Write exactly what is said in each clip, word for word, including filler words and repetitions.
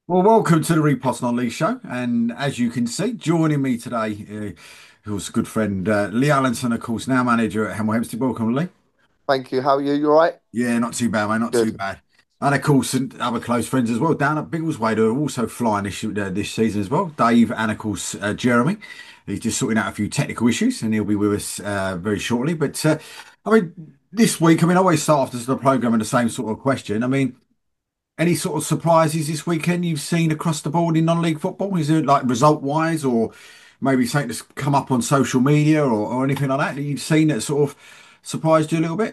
Well, welcome to the Repost Non League show. And as you can see, joining me today, uh, who's a good friend, uh, Lee Allenson, of course, now manager at Hemel Hempstead. Welcome, Lee. Thank you. How are you? You all right? Yeah, not too bad, mate, not too Good. bad. And of course, and other close friends as well, down at Biggleswade, who are also flying this, uh, this season as well. Dave and, of course, uh, Jeremy. He's just sorting out a few technical issues and he'll be with us uh, very shortly. But, uh, I mean, this week, I mean, I always start off the programme with the same sort of question. I mean, any sort of surprises this weekend you've seen across the board in non-league football? Is it like result-wise, or maybe something that's come up on social media, or, or anything like that that you've seen that sort of surprised you a little bit?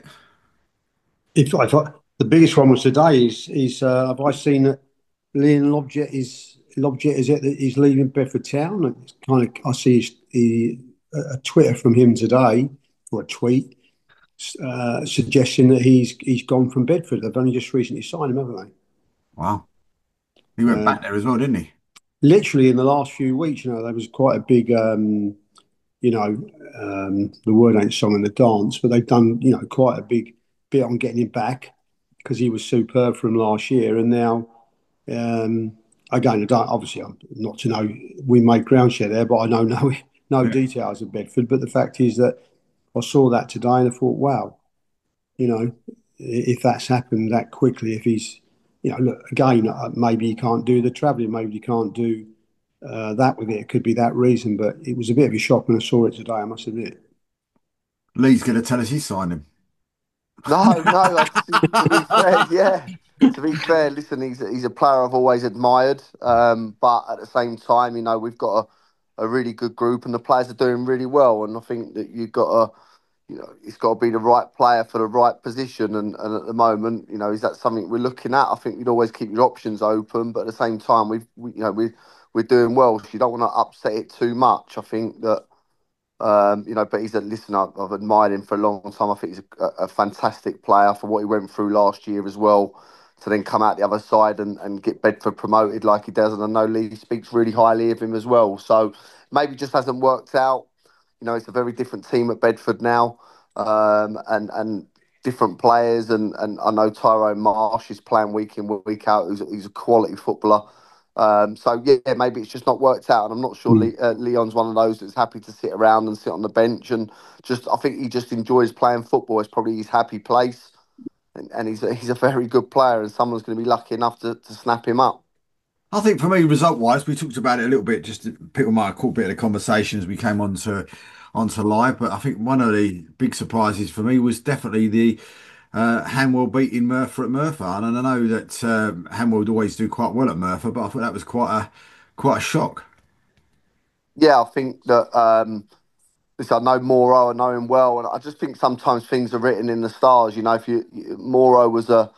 If I thought the biggest one was today is is uh, have I seen that Liam Lobjet is Lobjet is it that he's leaving Bedford Town? It's kind of I see his, he, a Twitter from him today or a tweet uh, suggesting that he's he's gone from Bedford. They've only just recently signed him, haven't Wow, he they? went Uh, back there as well, didn't he? Literally in the last few weeks, you know, there was quite a big, um, you know, um, the word ain't song and the dance, but they've done, you know, quite a big bit on getting him back because he was superb from last year. And now, um, again, I don't, obviously, I'm not to know, we made ground share there, but I know no, no Yeah. details of Bedford. But the fact is that I saw that today and I thought, wow, you know, if that's happened that quickly, if he's, you know, look, again, uh, maybe he can't do the travelling, maybe he can't do uh, that with it. It could be that reason, but it was a bit of a shock when I saw it today, I must admit. Lee's going to tell us he signed him. No, no. I- To, to be fair, yeah. To be fair, listen, he's a, he's a player I've always admired. Um, but at the same time, you know, we've got a, a really good group, and the players are doing really well. And I think that you've got to, you know, it's got to be the right player for the right position. And, and at the moment, you know, is that something we're looking at? I think you'd always keep your options open, but at the same time, we've, we, you know, we we're doing well, so you don't want to upset it too much. I think that. Um, you know, but he's a listener. I've admired him for a long time. I think he's a, a fantastic player for what he went through last year as well. To then come out the other side and, and get Bedford promoted like he does, and I know Lee speaks really highly of him as well. So maybe just hasn't worked out. You know, it's a very different team at Bedford now, um, and and different players. And, and I know Tyrone Marsh is playing week in week out. He's, he's a quality footballer. Um, so yeah, maybe it's just not worked out, and I'm not sure Mm. Le- uh, Leon's one of those that's happy to sit around and sit on the bench and just. I think he just enjoys playing football. It's probably his happy place, and, and he's a, he's a very good player, and someone's going to be lucky enough to, to snap him up. I think for me, result-wise, we talked about it a little bit. Just to- people might have caught a bit of the conversation as we came on to onto live, but I think one of the big surprises for me was definitely the uh, Hanwell beating Merthyr at Merthyr. And I know that um, Hanwell would always do quite well at Merthyr, but I thought that was quite a quite a shock. Yeah, I think that. Um, Listen, I know Moro, I know him well, and I just think sometimes things are written in the stars. You know, if you Moro was a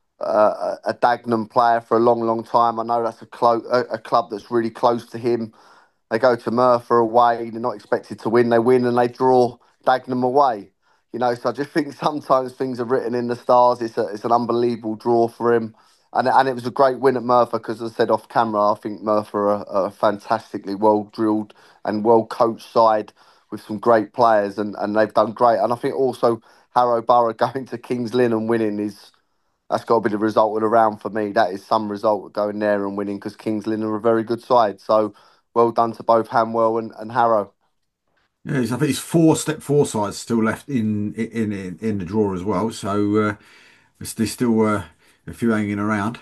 uh, a Dagenham player for a long, long time. I know that's a, clo- a, a club that's really close to him. They go to Merthyr away. They're not expected to win. They win and they draw Dagenham away. You know, so I just think sometimes things are written in the stars. It's a, it's an unbelievable draw for him. And, and it was a great win at Merthyr because, as I said off camera, I think Merthyr are a fantastically well drilled and well coached side with some great players, and, and they've done great. And I think also Harrow Borough going to Kings Lynn and winning is that's got to be the result of the round for me. That is some result going there and winning because Kings Lynn are a very good side. So well done to both Hanwell and, and Harrow. Yeah, I think it's four step four sides still left in in in, in the draw as well. So uh, there's, there's still uh, a few hanging around.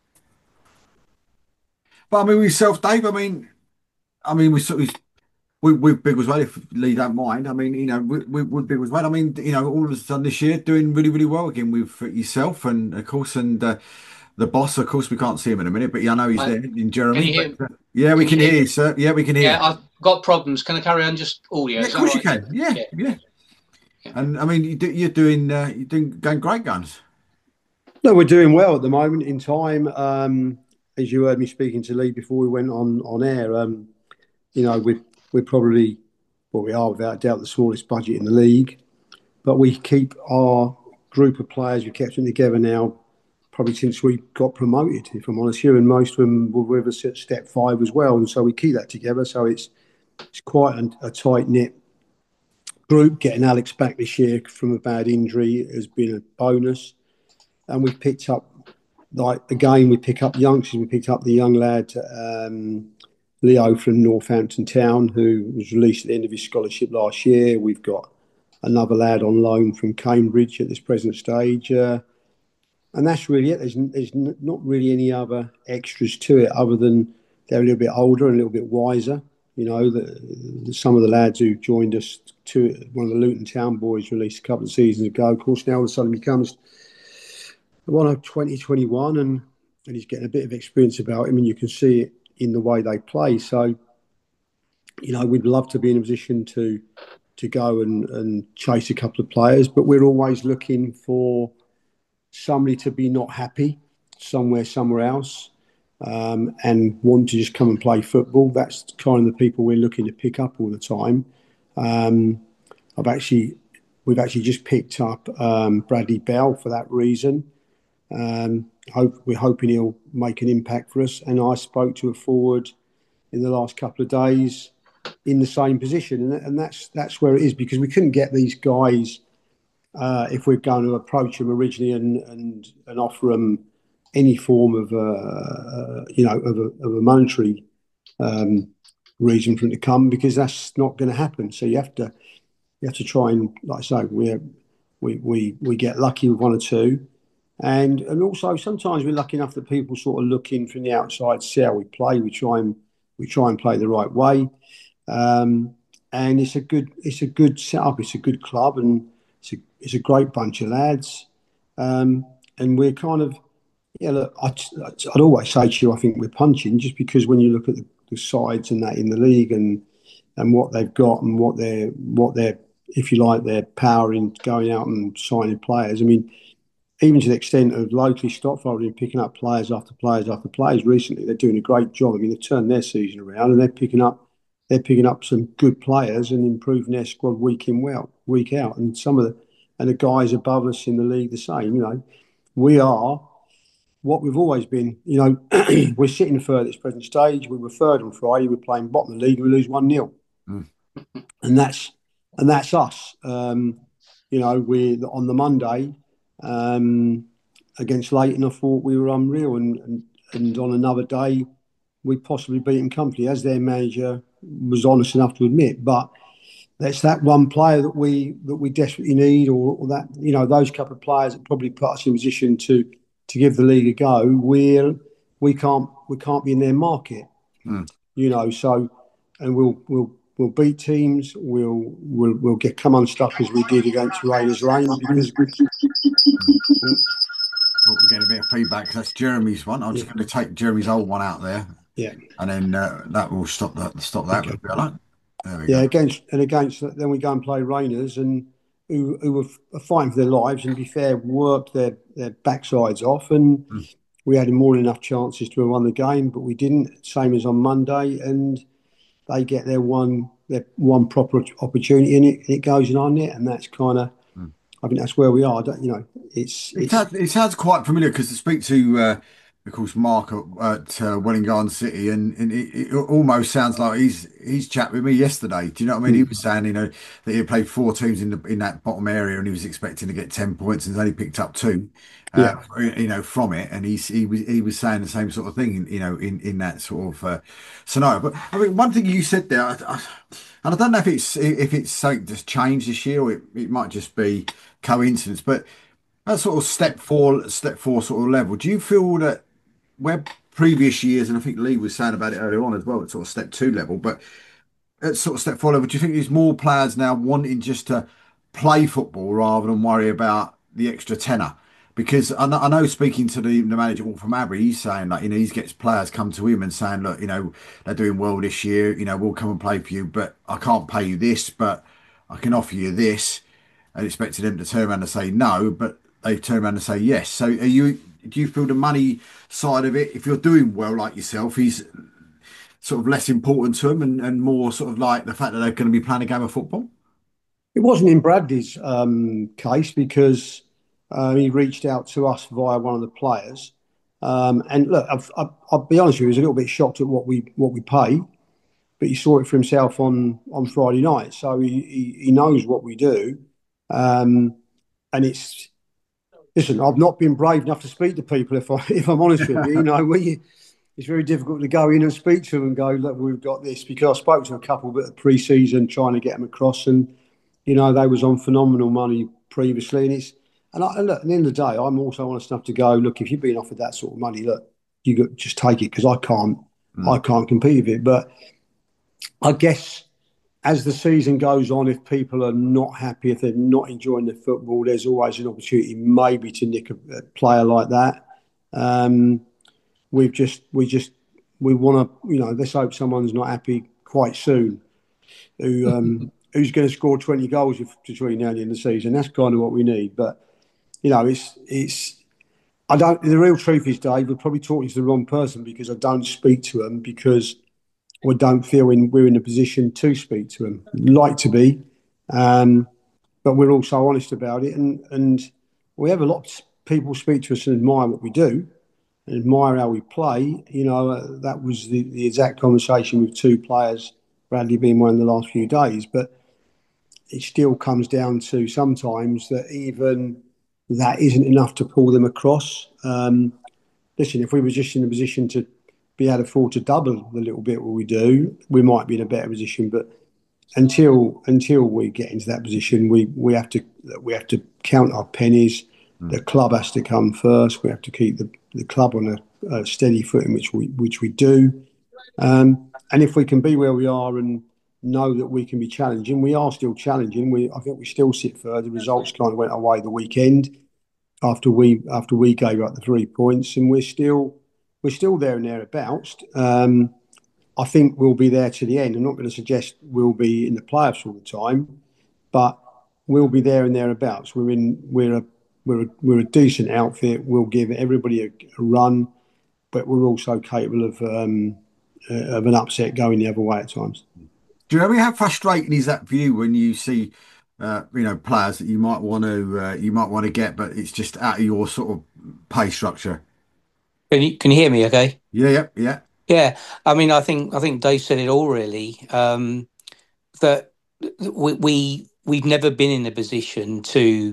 But I mean, with yourself, Dave. I mean, I mean, we sort of we with Big as well. If Lee don't mind, I mean, you know, we we with Big as well. I mean, you know, all of a sudden this year doing really really well again with yourself and of course and uh, the boss. Of course, we can't see him in a minute, but yeah, I know he's I, there in can Jeremy. you But hear? uh, yeah, we Can you can hear? hear you, sir. Yeah, we can Yeah, hear. I've got problems. Can I carry on just audio? Yeah, of Is that all course you right? Yeah, can. Yeah, yeah, yeah. yeah. And I mean, you do, you're doing uh, you're doing going great guns. No, we're doing well at the moment in time. Um, as you heard me speaking to Lee before we went on on air, um, you know, we're we're probably, well, we are without doubt the smallest budget in the league, but we keep our group of players. We kept them together now, probably since we got promoted. If I'm honest, you and most of them were with us at step five as well, and so we keep that together. So it's it's quite a, a tight knit group. Getting Alex back this year from a bad injury has been a bonus, and we've picked up like again, we pick up youngsters. We picked up the young lad um, Leo from Northampton Town, who was released at the end of his scholarship last year. We've got another lad on loan from Cambridge at this present stage, uh, and that's really it. There's, there's not really any other extras to it other than they're a little bit older and a little bit wiser. You know, the, the, some of the lads who joined us, to one of the Luton Town boys released a couple of seasons ago. Of course, now all of a sudden becomes one of twenty twenty-one, and, and he's getting a bit of experience about him, and you can see it in the way they play. So, you know, we'd love to be in a position to to go and, and chase a couple of players, but we're always looking for somebody to be not happy somewhere, somewhere else, um, and want to just come and play football. That's kind of the people we're looking to pick up all the time. Um, I've actually, we've actually just picked up um, Bradley Bell for that reason. Um, hope, we're hoping he'll make an impact for us. And I spoke to a forward in the last couple of days in the same position, and, and that's that's where it is, because we couldn't get these guys uh, if we're going to approach them originally and and, and offer them any form of uh, uh, you know of a, of a monetary um, reason for them to come, because that's not going to happen. So you have to you have to try and, like I say, we we we we get lucky with one or two. And and also sometimes we're lucky enough that people sort of look in from the outside, see how we play. We try and we try and play the right way, um, and it's a good it's a good setup. It's a good club, and it's a it's a great bunch of lads. Um, and we're kind of yeah. Look, I'd, I'd always say to you, I think we're punching, just because when you look at the, the sides and that in the league and and what they've got and what they're what they're if you like their power in going out and signing players. I mean, even to the extent of locally Stotfold picking up players after players after players recently, they're doing a great job. I mean, they've turned their season around, and they're picking up they're picking up some good players and improving their squad week in, well, week out. And some of the and the guys above us in the league the same. You know, we are what we've always been. You know, we're sitting third at this present stage. We were third on Friday. We're playing bottom of the league, and we lose one nil, mm. and that's and that's us. Um, you know, we on the Monday. Um, against Leighton, I thought we were unreal, and, and and on another day, we possibly beaten Company, as their manager was honest enough to admit. But that's that one player that we that we desperately need, or, or that you know those couple of players that probably put us in a position to to give the league a go. We're we can't we can't be in their market, mm. you know. So, and we'll we'll. We'll beat teams. We'll we'll we'll get come unstuck as we did against Raiders Lane, because we. Oh, we're getting a bit of feedback because that's Jeremy's one. I'm yeah. just going to take Jeremy's old one out there. Yeah, and then uh, that will stop that. Stop that. Okay. Like, there we yeah, go. against and against. Then we go and play Rainers, and who who were fighting for their lives, and to be fair, worked their their backsides off, and mm. we had more than enough chances to have won the game, but we didn't. Same as on Monday, and. They get their one their one proper opportunity in it, and it goes in our net, and that's kind of, mm. I think that's where we are. Don't, you know, it's, it, it's sounds, it sounds quite familiar, because to speak to, uh, of course, Mark at, at uh, Welwyn Garden City, and, and it, it almost sounds like he's he's chat with me yesterday. Do you know what I mean? Mm. He was saying, you know, that he had played four teams in the in that bottom area, and he was expecting to get ten points, and he's only picked up two. Uh, yeah. you know, from it, and he's he was he was saying the same sort of thing, you know, in in that sort of uh, scenario. But I mean, one thing you said there, I, I, and I don't know if it's if it's something that's changed this year, or it, it might just be coincidence, but that sort of step four, step four sort of level. Do you feel that where previous years, and I think Lee was saying about it earlier on as well, at sort of step two level, but at sort of step four level, do you think there's more players now wanting just to play football rather than worry about the extra tenner? Because I know, I know speaking to the, the manager from Abbey, he's saying that, you know, he gets players come to him and saying, look, you know, they're doing well this year, you know, we'll come and play for you, but I can't pay you this, but I can offer you this. And expected them to turn around and say no, but they turn around and say yes. So are you, do you feel the money side of it, if you're doing well like yourself, is sort of less important to them, and, and more sort of like the fact that they're going to be playing a game of football? It wasn't in Bradley's um, case, because Um, he reached out to us via one of the players, um, and look, I've, I've, I'll be honest with you, he was a little bit shocked at what we what we pay, but he saw it for himself on, on Friday night, so he, he, he knows what we do, um, and it's listen, I've not been brave enough to speak to people. If I if I'm honest with you, you know, we it's very difficult to go in and speak to them and go, look, we've got this, because I spoke to a couple bit of pre-season trying to get them across, and you know they was on phenomenal money previously, and it's and, I, and look, at the end of the day, I'm also honest enough to go, look, if you're being offered that sort of money, look, you got, just take it, because I can't Mm. I can't compete with it. But I guess as the season goes on, if people are not happy, if they're not enjoying the football, there's always an opportunity maybe to nick a, a player like that. Um, we've just we just we want to, you know, let's hope someone's not happy quite soon, who um, who's going to score twenty goals between now and the end of the season. That's kind of what we need. But you know, it's it's I don't. The real truth is, Dave, we're probably talking to the wrong person, because I don't speak to them, because we don't feel in, we're in a position to speak to them. Like to be, um, but we're also honest about it, and and we have a lot of people speak to us and admire what we do, and admire how we play. You know, uh, that was the, the exact conversation with two players, Bradley being one in the last few days. But it still comes down to sometimes that even that isn't enough to pull them across. Um, listen, if we were just in a position to be able to afford to double the little bit what we do, we might be in a better position. But until until we get into that position, we, we have to we have to count our pennies. Mm. The club has to come first. We have to keep the, the club on a, a steady footing, which we which we do. Um, and if we can be where we are and know that we can be challenging, we are still challenging. We I think we still sit third. The results kind of went away the weekend after we after we gave up the three points, and we're still we're still there and thereabouts. Um, I think we'll be there to the end. I'm not going to suggest we'll be in the playoffs all the time, but we'll be there and thereabouts. We're in we're a we're a, we're a decent outfit. We'll give everybody a, a run, but we're also capable of um, uh, of an upset going the other way at times. Do you know how frustrating is that for you when you see, uh, you know, players that you might want to uh, you might want to get, but it's just out of your sort of pay structure? Can you can you hear me? Okay. Yeah, yeah, yeah. Yeah. I mean, I think I think Dave said it all really. Um, that we, we we've never been in a position to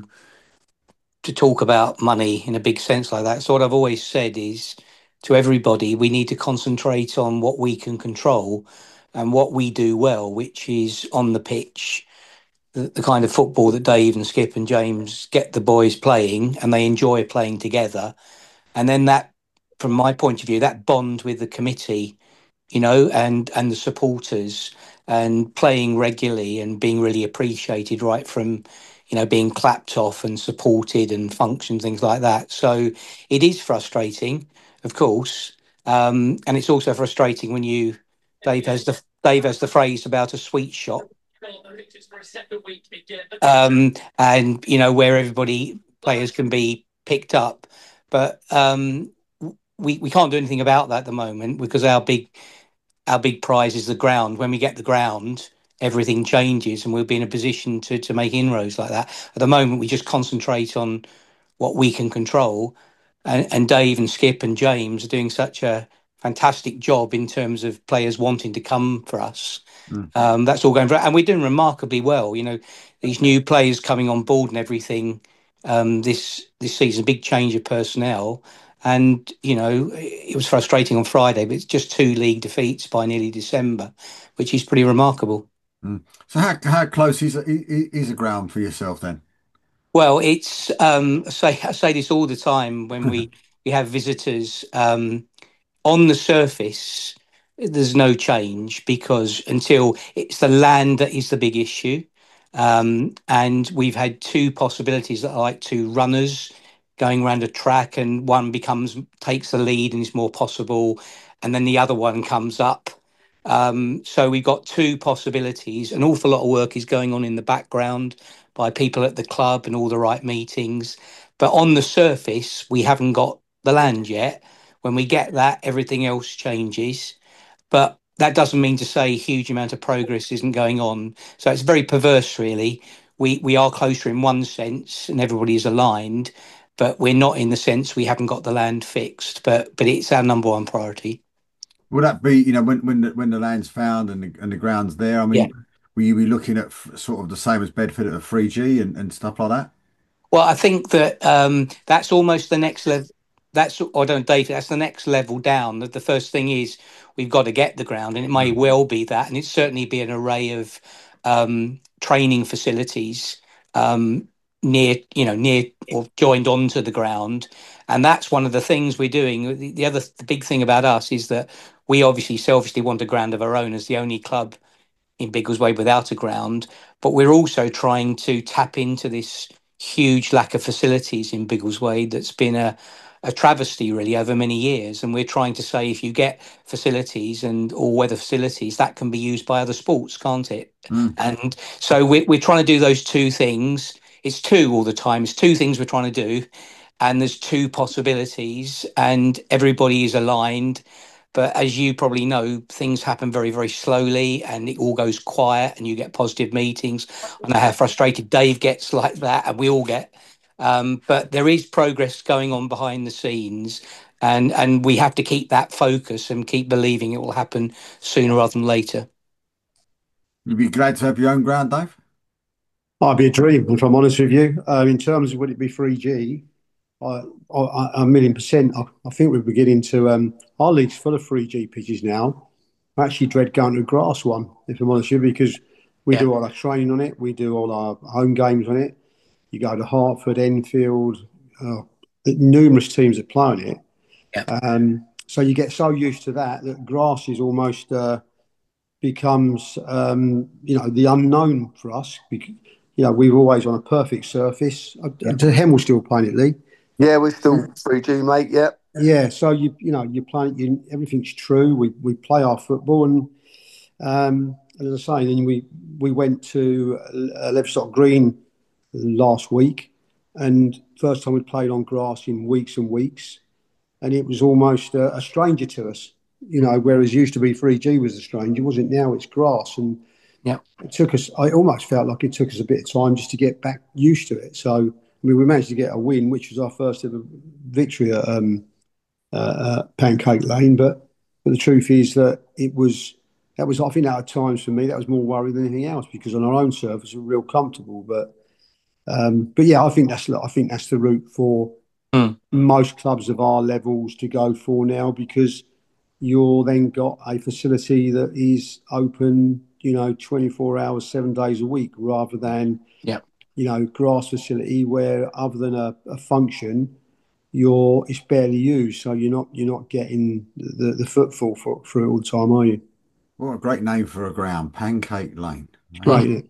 to talk about money in a big sense like that. So what I've always said is to everybody, we need to concentrate on what we can control and what we do well, which is on the pitch, the, the kind of football that Dave and Skip and James get the boys playing, and they enjoy playing together. And then that, from my point of view, that bond with the committee, you know, and and the supporters, and playing regularly and being really appreciated right from, you know, being clapped off and supported and function, things like that. So it is frustrating, of course, um, and it's also frustrating when you, Dave has the Dave has the phrase about a sweet shop, um, and you know where everybody players can be picked up, but um, we we can't do anything about that at the moment, because our big our big prize is the ground. When we get the ground, everything changes, and we'll be in a position to to make inroads like that. At the moment, we just concentrate on what we can control, and, and Dave and Skip and James are doing such a fantastic job in terms of players wanting to come for us. Mm. Um, that's all going for, and we're doing remarkably well. You know, these new players coming on board and everything. Um, this this season, big change of personnel. And, you know, it was frustrating on Friday, but it's just two league defeats by nearly December, which is pretty remarkable. Mm. So how how close is is a ground for yourself then? Well, it's um, I say I say this all the time when we we have visitors. Um, on the surface, there's no change, because until it's the land that is the big issue. Um, and we've had two possibilities that are like two runners going around a track, and one becomes takes the lead and is more possible, and then the other one comes up. Um, so we've got two possibilities. An awful lot of work is going on in the background by people at the club and all the right meetings. But on the surface, we haven't got the land yet. When we get that, everything else changes. But that doesn't mean to say a huge amount of progress isn't going on. So it's very perverse, really. We we are closer in one sense, and everybody is aligned, but we're not in the sense we haven't got the land fixed. But but it's our number one priority. Would that be, you know, when when the, when the land's found and the, and the ground's there? I Yeah. mean, will you be looking at f sort of the same as Bedford at a three G and, and stuff like that? Well, I think that um, that's almost the next level. That's, I don't know, Dave, that's the next level down. The the first thing is we've got to get the ground, and it may Mm. well be that, and it certainly be an array of um, training facilities um, near, you know, near or joined onto the ground, and that's one of the things we're doing. The, the other the big thing about us is that we obviously selfishly want a ground of our own as the only club in Biggleswade without a ground, but we're also trying to tap into this huge lack of facilities in Biggleswade that's been a, a travesty really over many years. And we're trying to say if you get facilities and all weather facilities, that can be used by other sports, can't it? Mm. And so we're, we're trying to do those two things. It's two all the time. It's two things we're trying to do. And there's two possibilities, and everybody is aligned. But as you probably know, things happen very, very slowly and it all goes quiet and you get positive meetings. I know how frustrated Dave gets like that, and we all get. Um, but there is progress going on behind the scenes, and, and we have to keep that focus and keep believing it will happen sooner rather than later. You'd be glad to have your own ground, Dave? I'd be a dream, if I'm honest with you. Um, in terms of would it be three G, I, I, a million percent. I, I think we're beginning to. Um, our league's full of three G pitches now. I actually dread going to a grass one, if I'm honest with you, because we Yeah. do all our training on it. We do all our home games on it. You go to Hertford, Enfield, uh, numerous teams that play on it. Yeah. Um, so you get so used to that that grass is almost uh, becomes, um, you know, the unknown for us. Because, you know, we've always on a perfect surface. Uh, Yeah. To Hemel still playing it, Lee. Yeah, we're still three G, mate. Yeah. Yeah, so you you know you play you, everything's true. We we play our football, and um, and as I say, then we we went to uh, Leverstock Green last week, and first time we played on grass in weeks and weeks, and it was almost a, a stranger to us. You know, whereas used to be three G was a stranger, wasn't it? Now it's grass, and Yeah. it took us. I almost felt like it took us a bit of time just to get back used to it. So I mean, we managed to get a win, which was our first ever victory at. Um, uh, uh, Pancake Lane. But but the truth is that it was that was I think that at times for me that was more worry than anything else, because on our own surface we're real comfortable. But um, but yeah, I think that's I think that's the route for Mm. most clubs of our levels to go for now, because you're then got a facility that is open, you know, twenty-four hours, seven days a week, rather than Yeah. you know grass facility where other than a, a function you're it's barely used, so you're not you're not getting the, the footfall for, for it all the time, are you? What a great name for a ground, Pancake Lane. It's great, isn't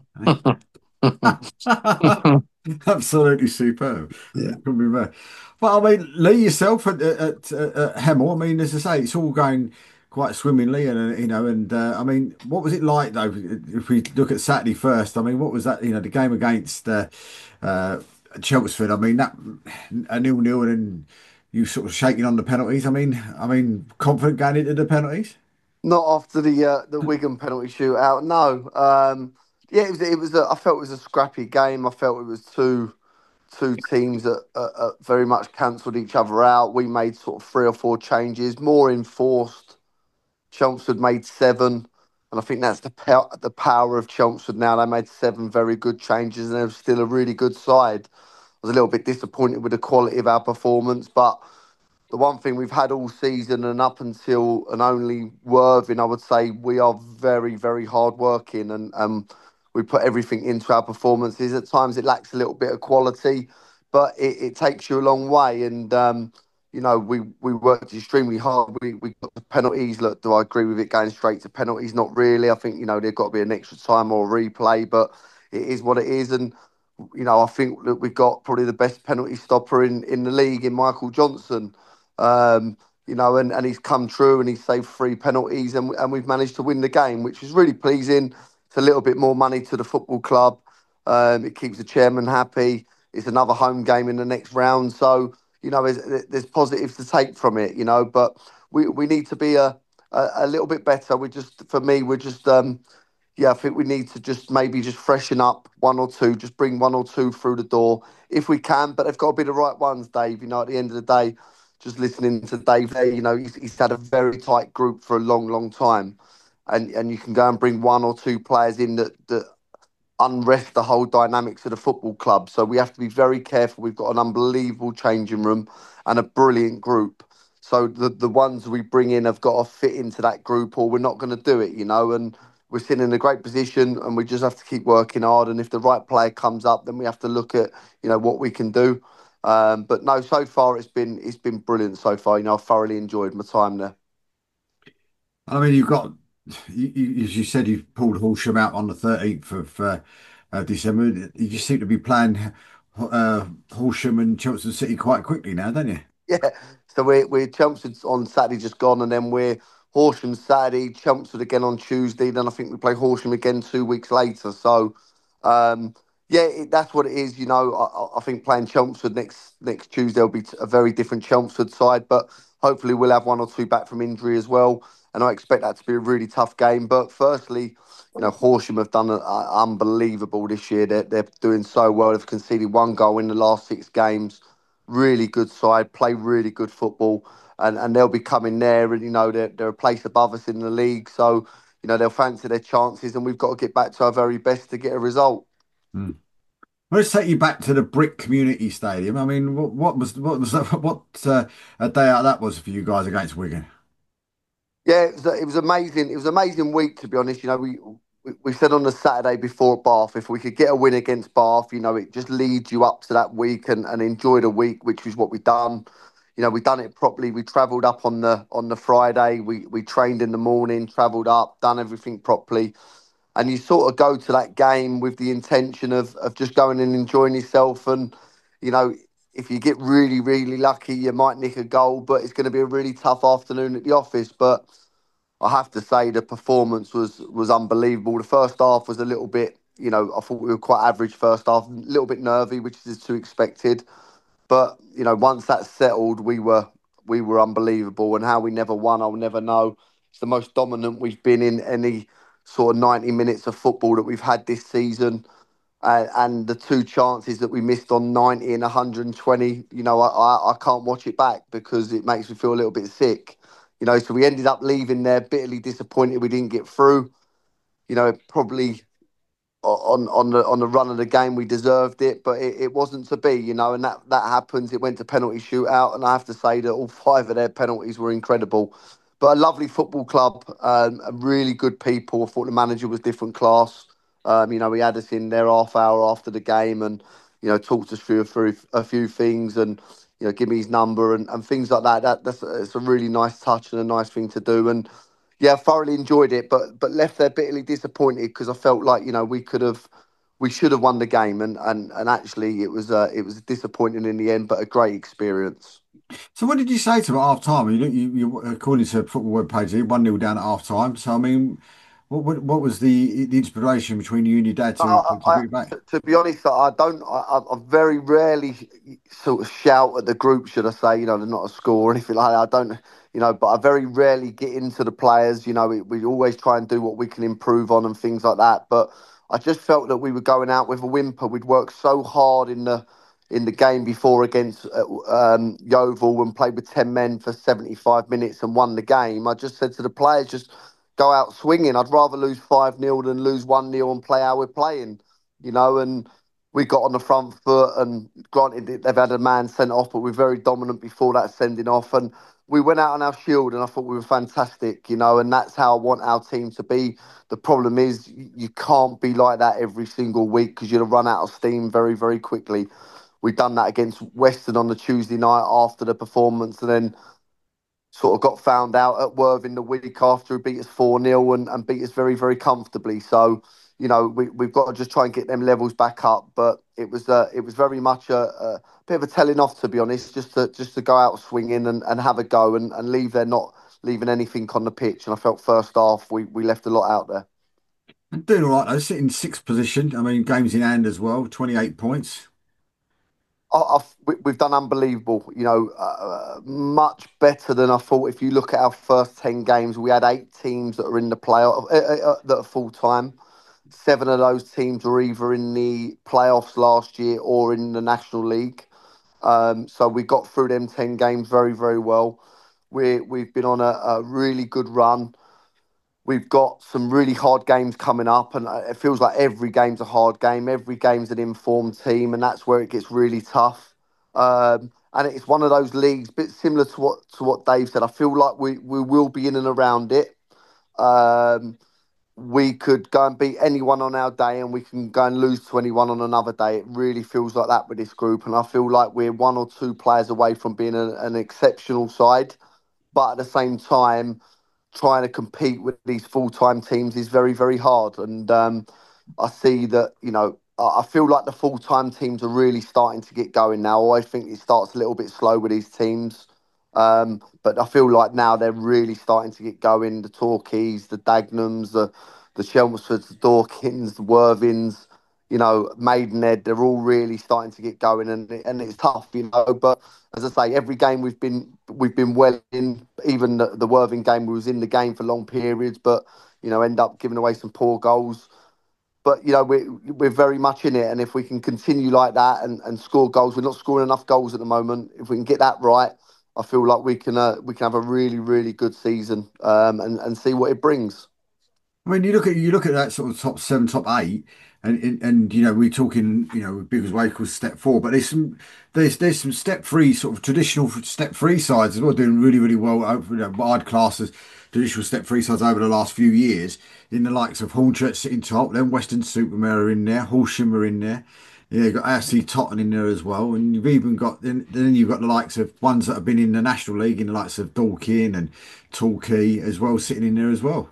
Absolutely superb. it? Yeah. Couldn't be better. But I mean, Lee yourself at, at, at, at Hemel, I mean, as I say, it's all going quite swimmingly, and uh, you know, and uh, I mean, what was it like though? If we look at Saturday first, I mean, what was that? You know, the game against uh, uh, Chelmsford. I mean, that a nil-nil, and then you sort of shaking on the penalties. I mean, I mean, confident going into the penalties. Not after the uh, the Wigan penalty shootout. No. Um, yeah, it was. It was. A, I felt it was a scrappy game. I felt it was two two teams that uh, uh, very much cancelled each other out. We made sort of three or four changes, more enforced. Chelmsford made seven, and I think that's the pow- the power of Chelmsford now. They made seven very good changes, and they're still a really good side. I was a little bit disappointed with the quality of our performance, but the one thing we've had all season and up until and only Worthing, I would say we are very, very hard working, and um, we put everything into our performances. At times it lacks a little bit of quality, but it, it takes you a long way. And um, you know, we, we worked extremely hard. We we got the penalties. Look, do I agree with it going straight to penalties? Not really. I think, you know, there's got to be an extra time or a replay, but it is what it is. And you know, I think that we've got probably the best penalty stopper in, in the league in Michael Johnson. Um, you know, and, and he's come true and he's saved three penalties, and, and we've managed to win the game, which is really pleasing. It's a little bit more money to the football club. Um, it keeps the chairman happy. It's another home game in the next round. So, you know, there's, there's positives to take from it, you know, but we, we need to be a, a, a little bit better. We just, for me, we're just, um, yeah, I think we need to just maybe just freshen up one or two, just bring one or two through the door if we can, but they've got to be the right ones, Dave. You know, at the end of the day, just listening to Dave there, you know, he's, he's had a very tight group for a long, long time. And and you can go and bring one or two players in that, that unrest the whole dynamics of the football club. So we have to be very careful. We've got an unbelievable changing room and a brilliant group. So the the ones we bring in have got to fit into that group, or we're not going to do it, you know. And we're sitting in a great position, and we just have to keep working hard. And if the right player comes up, then we have to look at, you know, what we can do. Um, but no, so far it's been it's been brilliant so far. You know, I've thoroughly enjoyed my time there. I mean, you've got, you, you, as you said, you've pulled Horsham out on the thirteenth of uh, uh, December. You just seem to be playing uh, Horsham and Chelmsford City quite quickly now, don't you? Yeah. So we're we're Chelmsford on Saturday just gone, and then we're Horsham Saturday, Chelmsford again on Tuesday. Then I think we play Horsham again two weeks later. So, um, yeah, it, that's what it is. You know, I, I I think playing Chelmsford next next Tuesday will be t- a very different Chelmsford side, but hopefully we'll have one or two back from injury as well, and I expect that to be a really tough game. But firstly, you know, Horsham have done a, a- unbelievable this year. They're they're doing so well. They've conceded one goal in the last six games. Really good side, play really good football, and, and they'll be coming there, and you know they're they're a place above us in the league, so you know they'll fancy their chances, and we've got to get back to our very best to get a result. Hmm. Well, let's take you back to the Brick Community Stadium. I mean, what, what was what was that, what uh, a day out that was for you guys against Wigan? Yeah, it was, it was amazing. It was an amazing week, to be honest. You know, we, we we said on the Saturday before Bath, if we could get a win against Bath, you know, it just leads you up to that week and, and enjoy the week, which is what we've done. You know, we've done it properly. We travelled up on the on the Friday. We we trained in the morning, travelled up, done everything properly, and you sort of go to that game with the intention of of just going and enjoying yourself. And you know, if you get really really lucky, you might nick a goal, but it's going to be a really tough afternoon at the office. But I have to say the performance was was unbelievable. The first half was a little bit, you know, I thought we were quite average first half, a little bit nervy, which is to expected. But you know, once that settled, we were we were unbelievable. And how we never won, I'll never know. It's the most dominant we've been in any sort of ninety minutes of football that we've had this season. Uh, and the two chances that we missed on ninety and one hundred twenty, you know, I, I, I can't watch it back because it makes me feel a little bit sick. You know, so we ended up leaving there bitterly disappointed we didn't get through. You know, probably on on the on the run of the game we deserved it, but it, it wasn't to be, you know, and that that happens. It went to penalty shootout, and I have to say that all five of their penalties were incredible. But a lovely football club, um, and really good people. I thought the manager was different class. Um, you know, he had us in there half hour after the game, and you know, talked us through through a few things, and you know, give me his number and, and things like that. That that's it's a really nice touch and a nice thing to do. And yeah, I thoroughly enjoyed it, but but left there bitterly disappointed because I felt like, you know, we could have, we should have won the game, and and and actually it was uh, it was disappointing in the end, but a great experience. So, what did you say to them at half time? You, you, you according to the football web page, you one nil down at half time. So, I mean, what, what what was the the inspiration between you and your dad to I, to I, bring it back? to, to be honest, I don't. I, I I very rarely sort of shout at the group, should I say? You know, they're not a score or anything like that. I don't. You know, but I very rarely get into the players. You know, we, we always try and do what we can improve on and things like that. But I just felt that we were going out with a whimper. We'd worked so hard in the in the game before against uh, um, Yeovil and played with ten men for seventy-five minutes and won the game. I just said to the players, just go out swinging. I'd rather lose five nil than lose one nil and play how we're playing, you know. And we got on the front foot, and granted, they've had a man sent off, but we're very dominant before that sending off. And we went out on our shield, and I thought we were fantastic, you know, and that's how I want our team to be. The problem is, you can't be like that every single week because you'll run out of steam very, very quickly. We've done that against Western on the Tuesday night after the performance, and then sort of got found out at Worthing the week after, who beat us four nil and, and beat us very, very comfortably. So, you know, we, we've got to just try and get them levels back up. But it was uh, it was very much a, a bit of a telling off, to be honest, just to just to go out swinging and, and have a go, and, and leave there not leaving anything on the pitch. And I felt first half we, we left a lot out there. And doing all right. I sit in sixth position. I mean, games in hand as well. Twenty-eight points. I, I've, we- we've done unbelievable, you know, uh, much better than I thought. If you look at our first ten games, we had eight teams that are in the playoff, uh, uh, uh, that are full time. Seven of those teams were either in the playoffs last year or in the National League. Um, so we got through them ten games very, very well. We we've been on a, a really good run. we've got some really hard games coming up, and uh, it feels like every game's a hard game. Every game's an informed team, and that's where it gets really tough. Um, and it's one of those leagues, bit similar to what to what Dave said. I feel like we we will be in and around it. Um, we could go and beat anyone on our day, and we can go and lose to anyone on another day. It really feels like that with this group, and I feel like we're one or two players away from being a, an exceptional side. But at the same time, trying to compete with these full time teams is very, very hard. And um, I see that, you know, I I feel like the full time teams are really starting to get going now. I think it starts a little bit slow with these teams. Um, but I feel like now they're really starting to get going. The Torquays, the Dagnums, the the Chelmsfords, the Dorkins, the Worthings, you know, Maidenhead, they're all really starting to get going, and and it's tough, you know. But as I say, every game we've been we've been well in. Even the, the Worthing game, we was in the game for long periods, but you know, end up giving away some poor goals. But you know, we're we're very much in it, and if we can continue like that and, and score goals, we're not scoring enough goals at the moment. If we can get that right, I feel like we can uh, we can have a really really good season, um, and and see what it brings. I mean, you look at you look at that sort of top seven, top eight, and and, and you know we're talking, you know, big as Wake's step four, but there's some there's there's some step three sort of traditional step three sides as well doing really really well. Over, you know, what I'd class as traditional step three sides over the last few years, in the likes of Hornchurch sitting top, then Western Supermare are in there, Horsham are in there. Yeah, you've got A F C Totton in there as well, and you've even got then, then you've got the likes of ones that have been in the National League, in the likes of Dorking and Torquay as well, sitting in there as well.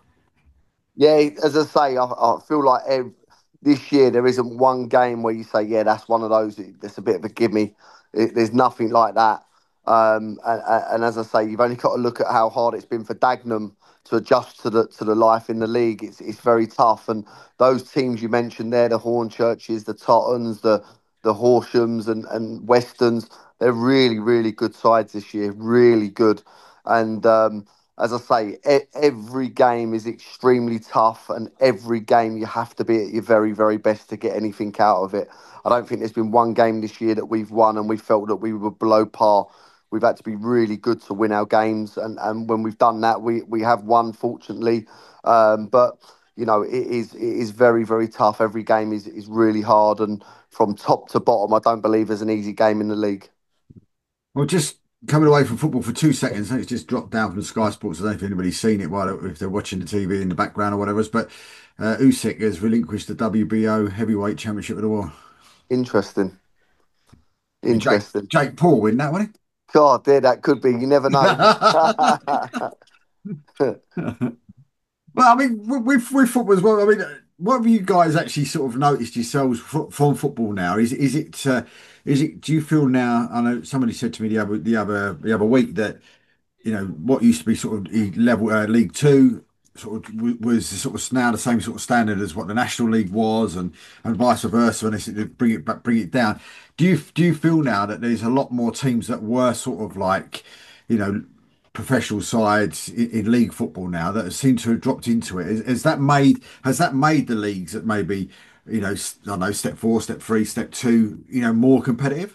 Yeah, as I say, I, I feel like ev this year there isn't one game where you say, yeah, that's one of those. That's a bit of a gimme. It, there's nothing like that. Um, and, and as I say, you've only got to look at how hard it's been for Dagenham to adjust to the to the life in the league. It's it's very tough. And those teams you mentioned there, the Hornchurches, the Tottens, the the Horshams, and and Westerns, they're really really good sides this year. Really good. And um, as I say, e- every game is extremely tough, and every game you have to be at your very, very best to get anything out of it. I don't think there's been one game this year that we've won and we felt that we were below par. We've had to be really good to win our games, and, and when we've done that, we, we have won, fortunately. Um, but you know, it is it is very, very tough. Every game is is really hard, and from top to bottom, I don't believe there's an easy game in the league. Well, just coming away from football for two seconds, I think it's just dropped down from Sky Sports. I don't know if anybody's seen it while if they're watching the T V in the background or whatever. But uh, Usyk has relinquished the W B O Heavyweight Championship of the World. Interesting, Jake interesting. Jake Paul win that one. God, there that could be. You never know. Well, I mean, with with football as well. I mean, what have you guys actually sort of noticed yourselves fro- from football now? Is is it uh, is it? Do you feel now? I know somebody said to me the other the other the other week that, you know, what used to be sort of the level uh, League Two sort of w- was sort of now the same sort of standard as what the National League was, and and vice versa, and they said to bring it back, bring it down. Do you do you feel now that there's a lot more teams that were sort of like, you know, professional sides in, in league football now that seem to have dropped into it? Has, has that made has that made the leagues that maybe, you know, s- I don't know, step four, step three, step two, you know, more competitive?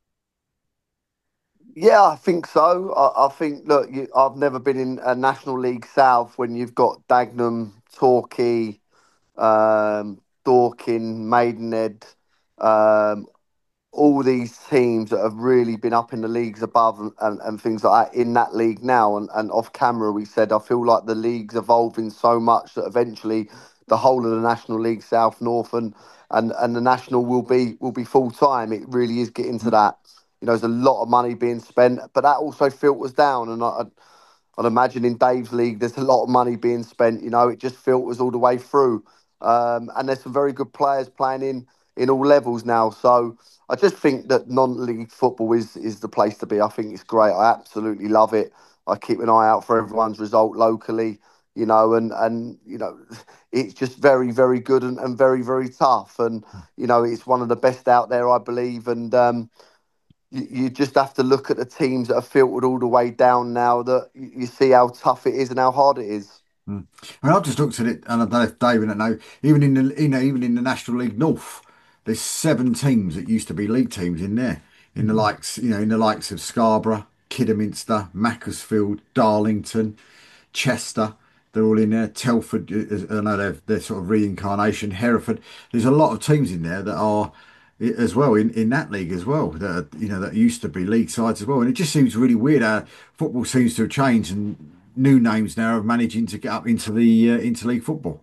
Yeah, I think so. I, I think, look, you, I've never been in a National League South when you've got Dagenham, Torquay, um, Dorking, Maidenhead, um, all these teams that have really been up in the leagues above, and, and, and things like that in that league now. And, and off camera, we said, I feel like the league's evolving so much that eventually the whole of the National League South, North, and and, and the National will be will be full time. It really is getting to that. You know, there's a lot of money being spent, but that also filters down. And I, I'd imagine in Dave's league, there's a lot of money being spent. You know, it just filters all the way through. Um, and there's some very good players playing in in all levels now. So I just think that non-league football is is the place to be. I think it's great. I absolutely love it. I keep an eye out for everyone's result locally. You know, and and you know, it's just very very good, and, and very very tough. And you know, it's one of the best out there, I believe. And um, you, you just have to look at the teams that are filtered all the way down now, that you you see how tough it is and how hard it is. Mm. I mean, I've just looked at it, and I don't know if David don't know. Even in the, you know, even in the National League North, there's seven teams that used to be league teams in there. In the likes, you know, in the likes of Scarborough, Kidderminster, Macclesfield, Darlington, Chester. they're all in there. Telford, uh, I know they're, they're sort of reincarnation. Hereford, there's a lot of teams in there that are as well in, in that league as well. That are, you know that used to be league sides as well, and it just seems really weird how football seems to have changed and new names now are managing to get up into the uh, into league football.